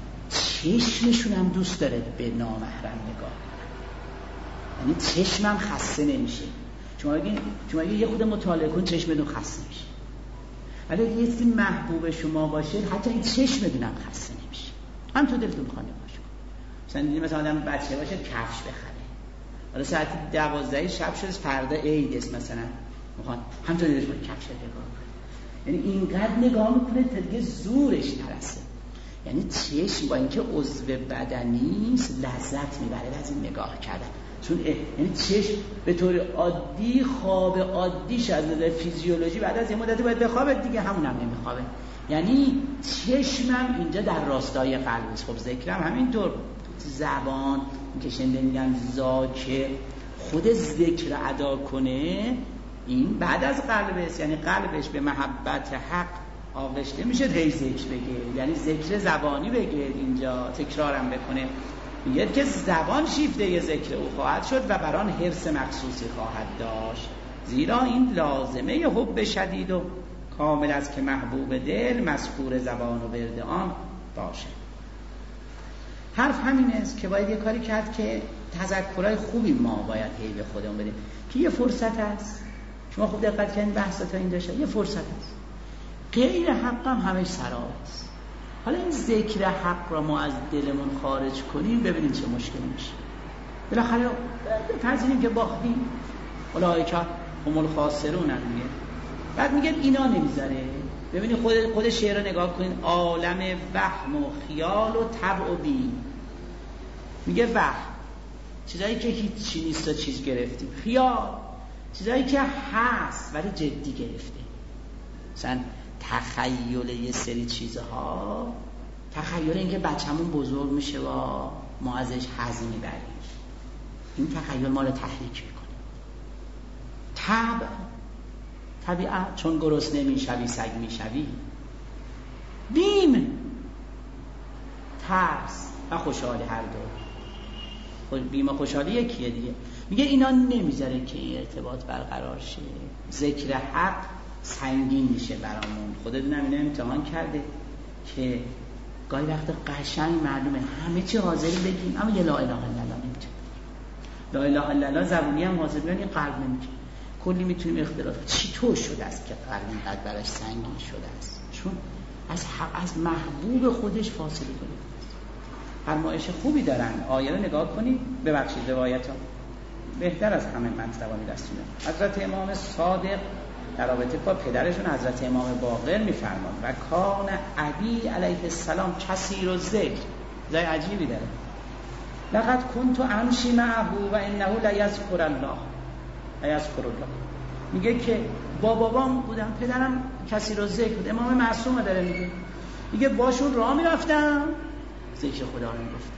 چشمشون هم دوست داره به نامحرم نگاه، یعنی چشمم خسته نمیشه. شما اگه یه خود مطالعه کن چشمتون خسته میشه، ولی اگه یه چیزی محبوب شما باشه حتی این چشمتون هم خسته نمیشه. هم تو دلتون میخواد نگاهش کن. مثلا دیدی مثلا آدم بچه باشه کفش بخره، حالا ساعت 12 شب شده فردا عید است مثلا، میخواد هم تو دلش کفش نگاه کنه، یعنی اینقدر نگاه میکنه تا دیگه زورش نرسه. یعنی چشم با اینکه عضو بدنی است لذت میبره از این نگاه کردن، چون یعنی چشم به طور عادی خواب عادیش از نظر فیزیولوژی بعد از یه مدتی باید بخوابه دیگه، همون هم نمیخوابه. یعنی چشمم اینجا در راستای قلب است. خب ذکرم همینطور، زبان که شنده میگن زاکر خود ذکر ادا کنه، این بعد از قلب است. یعنی قلبش به محبت حق آغشته میشه هی ذکر بگه، یعنی ذکر زبانی بگه، اینجا تکرارم بکنه. میگه که زبان شیفته ذکر او خواهد شد و بران حرص مخصوصی خواهد داشت، زیرا این لازمه حب شدید و کامل است که محبوب دل مذکور زبان و ورد آن باشه. حرف همین است که باید یه کاری کرد که تذکرهای خوبی ما باید هی به خودمون بدیم که یه فرصت است. شما خوب دقت کنید بحثا تا این داشته، یه فرصت است. غیر حق هم همش سراب است. حالا این ذکر حق را ما از دلمون خارج کنیم ببینیم چه مشکلی میشه. بالاخره بپذیریم که باختیم، اولئک هم الخاسرون میگه. بعد میگه اینا نمیذاره. ببینید خود شعر رو نگاه کنید، عالم وهم و خیال و طبع و بی. میگه وهم چیزایی که هیچی نیست و چیز گرفتیم، خیال، چیزایی که هست ولی جدی گرفتیم. مثلا تخیل یه سری چیزها، تخیل اینکه بچه‌مون بزرگ میشه و ما ازش حظ میبریم، این تخیل ما رو تحریک میکنه. طبیعت چون گرسنه میشوی سگ میشوی. بیم، ترس و خوشحالی، هر دو. بیم و خوشحالی یکیه دیگه. میگه اینا نمیذاره که این ارتباط برقرار شه. ذکر حق سنگین میشه برامون. خودتون اینو امتحان کرده که گاهی وقت قشنگ معلومه همه چی حاضری بگیم اما یه لا اله الا الله نمیتونیم. لا اله الا الله زبونی هم حاضر بگیم قلب نمیتونه. کلی میتونیم اختلاف چی تو شده است که قلب اینقدر براش سنگین شده است، چون از حق، از محبوب خودش فاصله گرفته. فرمایش خوبی دارن، آیه رو نگاه کنید. ببخشید روایت ها بهتر از همه مطلبانی دستونه. حضرت امام صادق در رابطه با پدرشون حضرت امام باقر میفرمان و کان ابی علیه السلام کثیر الذکر. جای عجیبی داره. لقد كنت امشی معه و انه لیذکر الله. میگه که با بابام بودم، پدرم کثیر الذکر بود، امام معصوم داره میگه باشون راه میرفتم ذکر خدا رو میگفتم.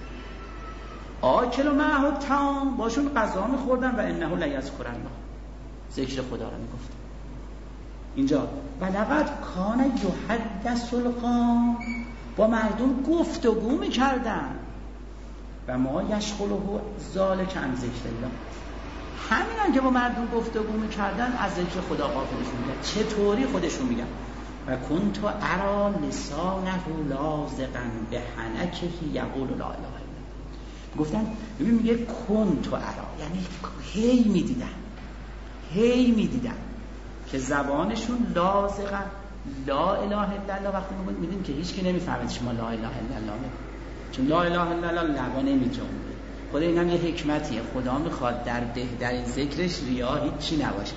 آکل معه الطعام، باشون غذا میخوردم و انه لیذکر الله، ذکر خدا رو میگفتم. اینجا و لقد کان یحدث القوم، با مردم گفتگو میکردن و ما یشغله ذلک عن ذکر الله. همینان که با مردم گفتگو میکردن از ذکر خدا غافلشون میکرد. چطوری خودشون میگن و کنت ارى لسانه لازقا بحنکه یقول لا اله الا الله. گفتن ببین میگه کنت ارى، یعنی هی میدیدن که زبانشون لازقا لا اله الا الله. وقتی میدیم که هیچ کی نمیفهمه شما لا اله الا الله، چون لا اله الا الله لبا نمیجنبه. خود اینم یه حکمتیه، خدا میخواد در بهترین ذکرش ریا هیچی نباشه،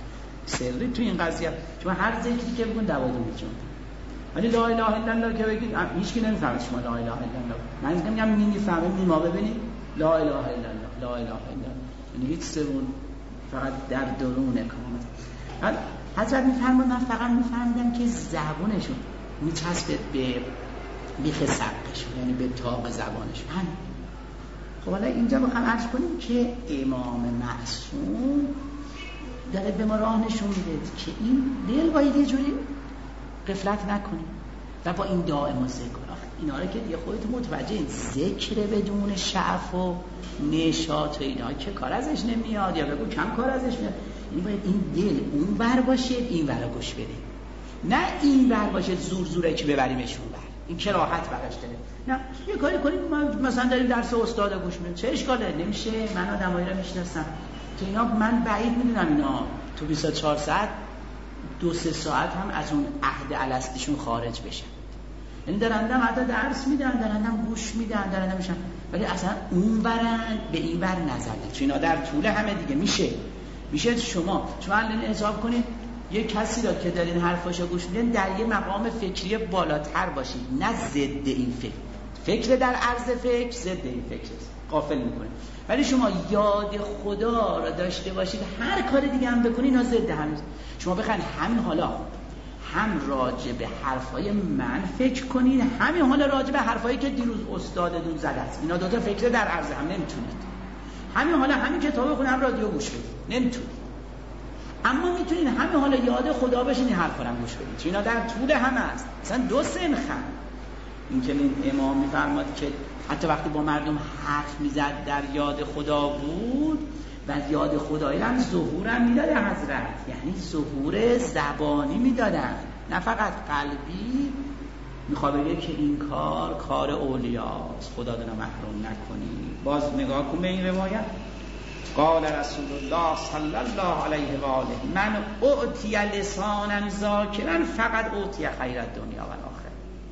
سری تو این قضیه. چون هر ذکری که بگون دوادو میجنبه، ولی لا اله الا الله که بگید هیچ کی نمیفهمه شما لا اله الا الله. من میگم نمیفهمه، نیما ببینید لا اله الا الله، لا اله الا الله، یعنی هیچ سرون، فقط در درون کامل. حضرت میفرمود من فقط میفهمیدم که زبونشون میچسبه به بیخ سقشون، یعنی به تاق زبانشون. خب حالا اینجا بخوام عرض کنیم که امام معصوم داره به ما راه نشون میده که این دل باید یه جوری غفلت نکنیم و با این دائم و ذکر. اینا رو که دیگه خودتون متوجهین، ذکر بدون شعف و نشاط و اینا که کار ازش نمیاد، یا بگو کم کار ازش میاد. این باید این دل اون بر باشه، این ور گوش بده، نه این بر باشه زوره که ببریمشون بر، این که راحت براش داره. نه یه کاری کنیم، ما مثلا داریم درس استاد گوش میدیم، چه اشکاله؟ نمیشه. من آدمایی رو میشناسم که اینا، من بعید میدونم اینا تو 24 ساعت 2-3 ساعت هم از اون عهد الستیشون خارج بشن. یعنی درندم حتی درس میدن، درندم گوش میدن، درندم میشن، ولی اصلا اون برن به این بر نزدن. چون اینا در طول همه دیگه میشه شما الان حساب کنید یه کسی را که دارین حرفاشو گوش میدین در یه مقام فکری بالاتر باشید، نه ضد این فکر در عرض فکر ضد این فکر غافل میکنه. ولی شما یاد خدا را داشته باشید، هر کار دیگه هم بکنید اینا ضد هم. شما بخواید همین حالا هم راجع به حرفای من فکر کنید، همین حالا راجع به حرفایی که دیروز استادتون زده است. اینا دوتا فکر در عرض هم نمیتونید. همین حالا همین کتاب بخونید، هم رادیو گوش بدید، نمیتونید. اما میتونید همین حالا یاد خدا بشین، این حرفا رو گوش بدید. اینا در طول هم است. مثلا 2 سنخن. این که این امام میفرماد که حتی وقتی با مردم حرف میزد در یاد خدا بود و یاد خدایی هم ظهورم میداده حضرت، یعنی ظهور زبانی میدادن نه فقط قلبی. میخواد بگه که این کار اولیاست، خدا دانا محروم نکنی. باز نگاه کن به این روایت. قال رسول الله صلی الله علیه و آله من اعطی لسانا ذاکرا فقط اعطی خیر الدنیا و الاخره.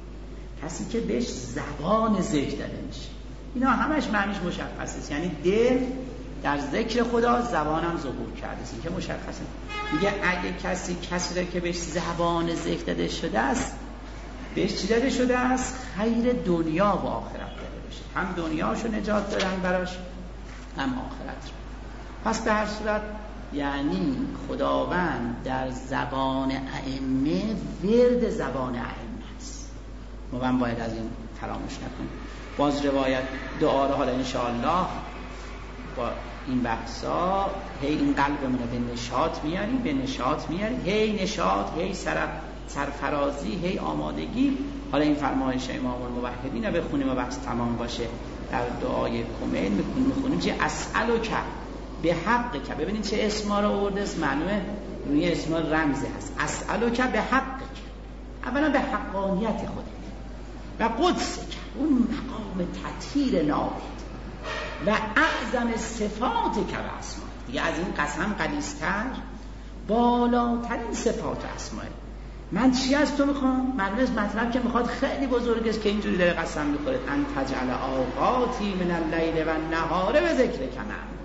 کسی که بهش زبان ذکر داده میشه، اینا همش معنیش مشخصه، یعنی دل در ذکر خدا، زبانم ظهور کرده، این که مشخصه. میگه اگه کسی را که بهش زبان ذکر داده شده است، بهش چی داده شده است؟ خیر دنیا و آخرت داده بشه. هم دنیاشو نجات دادن براش، هم آخرت رو. پس به هر صورت یعنی خداوند در زبان ائمه ورد زبان ائمه است. ما باید از این فراموش نکنیم. باز روایت دعا رو حالا انشاءالله با این بحثا هی این قلبمون رو به نشاط میاریم، هی نشاط، هی سرفرازی، هی آمادگی. حالا این فرمایش امام الموحدین رو بخونیم و بحث تمام باشه. در دعای کمیل میخونیم چه اسألک به حقک. ببینید چه اسما رو آورده، است معلومه روی اسما رمزی هست. اسألک به حقک، اولا به حقانیت خودت و قدسک، اون مقام تطهیر نابید و اعظم صفاتک و اسماء. دیگه از این قسم غلیظتر بالاترین صفات و اسماء. من چی از تو میخوام؟ معلومه مطلب که میخواد خیلی بزرگ است که اینجوری داره قسم میخوره. ان تجعل اوقاتی من اللیل و النهار به ذکرک معمورا.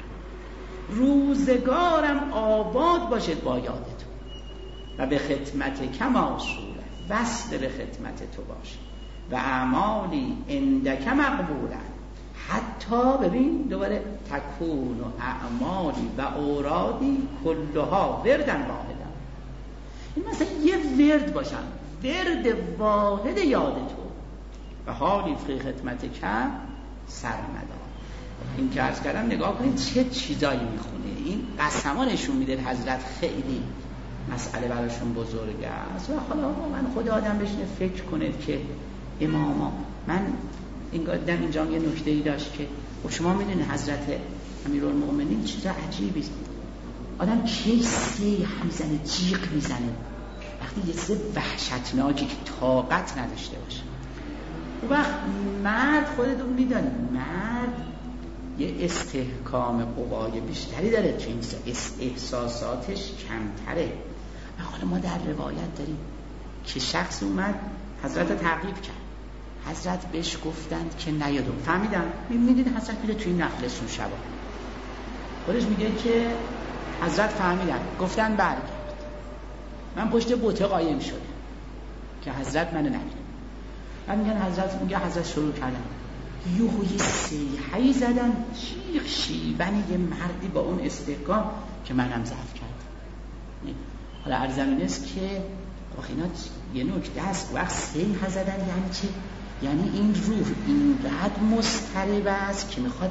روزگارم آباد باشد با یاد تو و به خدمت کما صوره، وصل به خدمت تو باشه و اعمالی عندک مقبولا. حتی ببین دوباره تکون و اعمالی و اورادی کلها وردن واحدا. این مثلا یه ورد باشن، ورد واحد یاد تو و حالی فی خدمت کم سرمدا. این که عرض کردم نگاه کنید چه چیزایی میخونه. این قسما نشون میده حضرت خیلی مسئله براشون بزرگ است. و حالا من خود آدم بشینه فکر کنه که اماما، من دیدم اینجا یه نکته‌ای داشت که شما میدونید حضرت امیرالمؤمنین چیز عجیبی است. آدم کی سیح میزنه، جیغ میزنه وقتی یه چیز وحشتناکی که طاقت نداشته باشه. اون وقت مرد خودتون میدونید مرد یه استحکام قوای بیشتری داره، چون احساساتش کمتره. و حالا ما در روایت داریم که شخص اومد حضرت تعقیب کرد، حضرت بهش گفتند که نیادم فهمیدم. میدونید حضرت میره توی نخلشون شبا خودش میگه که حضرت فهمیدن گفتن برگرد. من پشت بوته قایم شدم که حضرت منو نبینه. من میگن حضرت، میگه حضرت شروع کردن یه سیحه‌ای زدن، شیخ شیونی یه مردی با اون استحکام که منم ضعف کردم. حالا عرضم این است که اینا یه نکته است. وقت سیحه زدن یعنی چه؟ یعنی این روح اینقدر مضطرب است که میخواد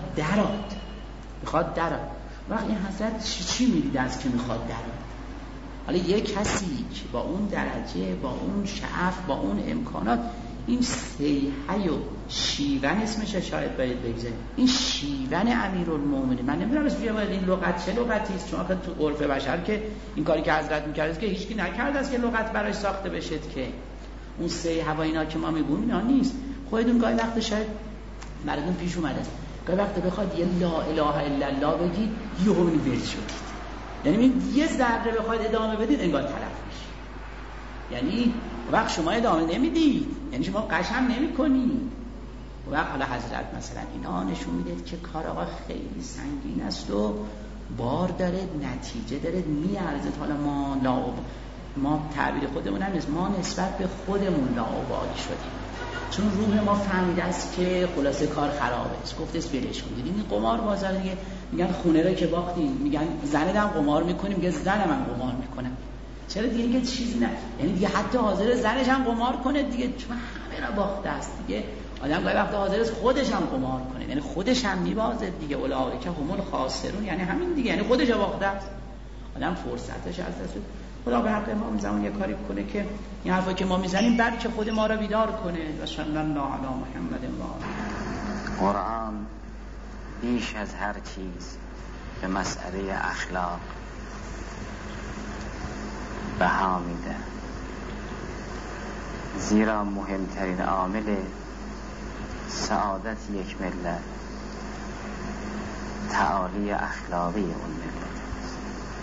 دراد. وقت این حضرت چی میدید از که میخواد دراد؟ حالا یه کسی که با اون درجه، با اون شعف، با اون امکانات، این سیحه و شیون اسمشه، شاید باید بگذاریم این شیون امیرالمومنین. من نمیدونم اسمش باید این لغت چه لغتی است، چون تو عرف بشر که این کاری که حضرت میکرد است که هیچکی نکرده است که لغت براش ساخته بشه. که اون سیحه و اینا که ما میگیم اینا نیست. خودتون گاهی وقت شاید براتون پیش اومده است، گاهی وقت بخواد یه لا اله الا الله بگید یهو ول شدید، یعنی یه ذره بخواید ادامه بدید انگار تلف میشه. یعنی وقت شما ادامه نمیدید، یعنی شما قشم نمی‌کنید. وقت حالا حضرت مثلا اینا نشون میده که کار آقا خیلی سنگین است و بار داره، نتیجه داره، میارزه. حالا ما تعبیر خودمون هم نیست، ما نسبت به خودمون لاابالی شدیم، چون روح ما فهمیده است که خلاصه کار خرابه است، گفته است ولش کنید. این قمار بازار دیگه میگن خونه رو که باختیم، میگن زنم قمار میکنیم، میگه زنم من قمار میکنم. چرا دیگه چیزی نه، یعنی دیگه حتی حاضر زنش هم قمار کنه دیگه، چون همه را باخته است دیگه. آدم گاهی وقت حاضر است خودش هم قمار کنه، یعنی خودش هم میبازه دیگه. اولئک هم الخاسرون، یعنی همین دیگه، یعنی خودش باخته است. آدم فرصتش از دست. خدا به حق ما زمان یه کاری کنه که این حرفا که ما میزنیم بعد که خود ما را بیدار کنه. و صلی الله علی محمد و قرآن بیش از هر چیز به مسئله اخلاق بها میده، زیرا مهمترین عامل سعادت یک ملت تعالی اخلاقی اون ملت است.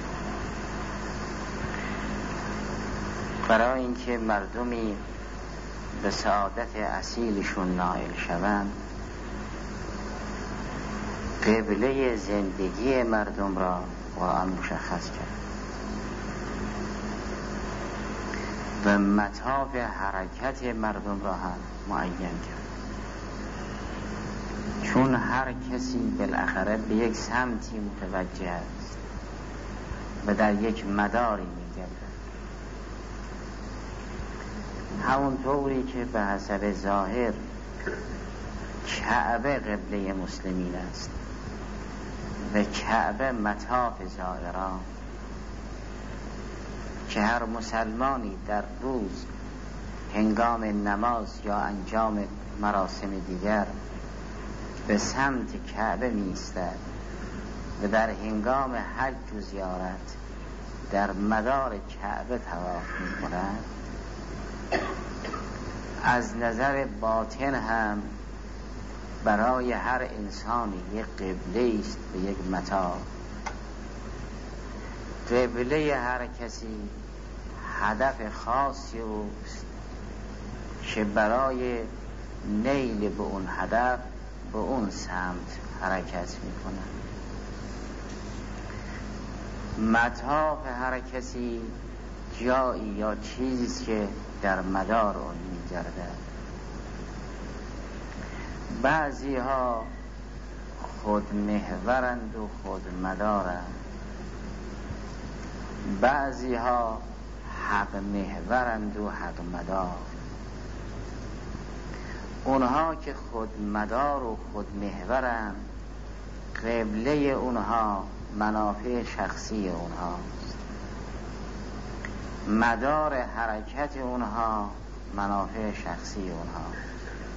برای اینکه مردمی به سعادت اصیلشون نائل شوند، قبله زندگی مردم را قرآن مشخص کرد و مطاف حرکت مردم را هم معین کرد. چون هر کسی بالاخره به یک سمتی متوجه است و در یک مداری می‌گردد. همون طوری که به حسب ظاهر کعبه قبله مسلمین است و کعبه مطاف زائران، که هر مسلمانی در روز هنگام نماز یا انجام مراسم دیگر به سمت کعبه می‌ایستد و در هنگام حج و زیارت در مدار کعبه طواف می‌کند، از نظر باطن هم برای هر انسانی یک قبله است و یک مطاف. قبله هر کسی هدف خاصی اوست که برای نیل به اون هدف به اون سمت حرکت میکنه. مطاف هر کسی جایی یا چیزی که در مدار اون میگردد. بعضی ها خود محورند و خود مدارند، بعضی ها حق محورند و حق مدار. اونها که خود مدار و خود محورند، قبله اونها منافع شخصی اونهاست، مدار حرکت اونها منافع شخصی اونهاست.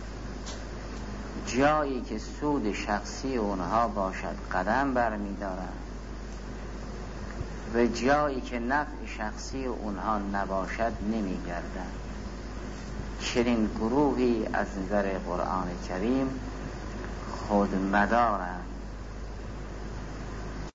جایی که سود شخصی اونها باشد قدم برمی‌دارند و جایی که نفع شخصی اونها نباشد نمی‌گردند. چنین گروهی از نظر قرآن کریم خود مدارند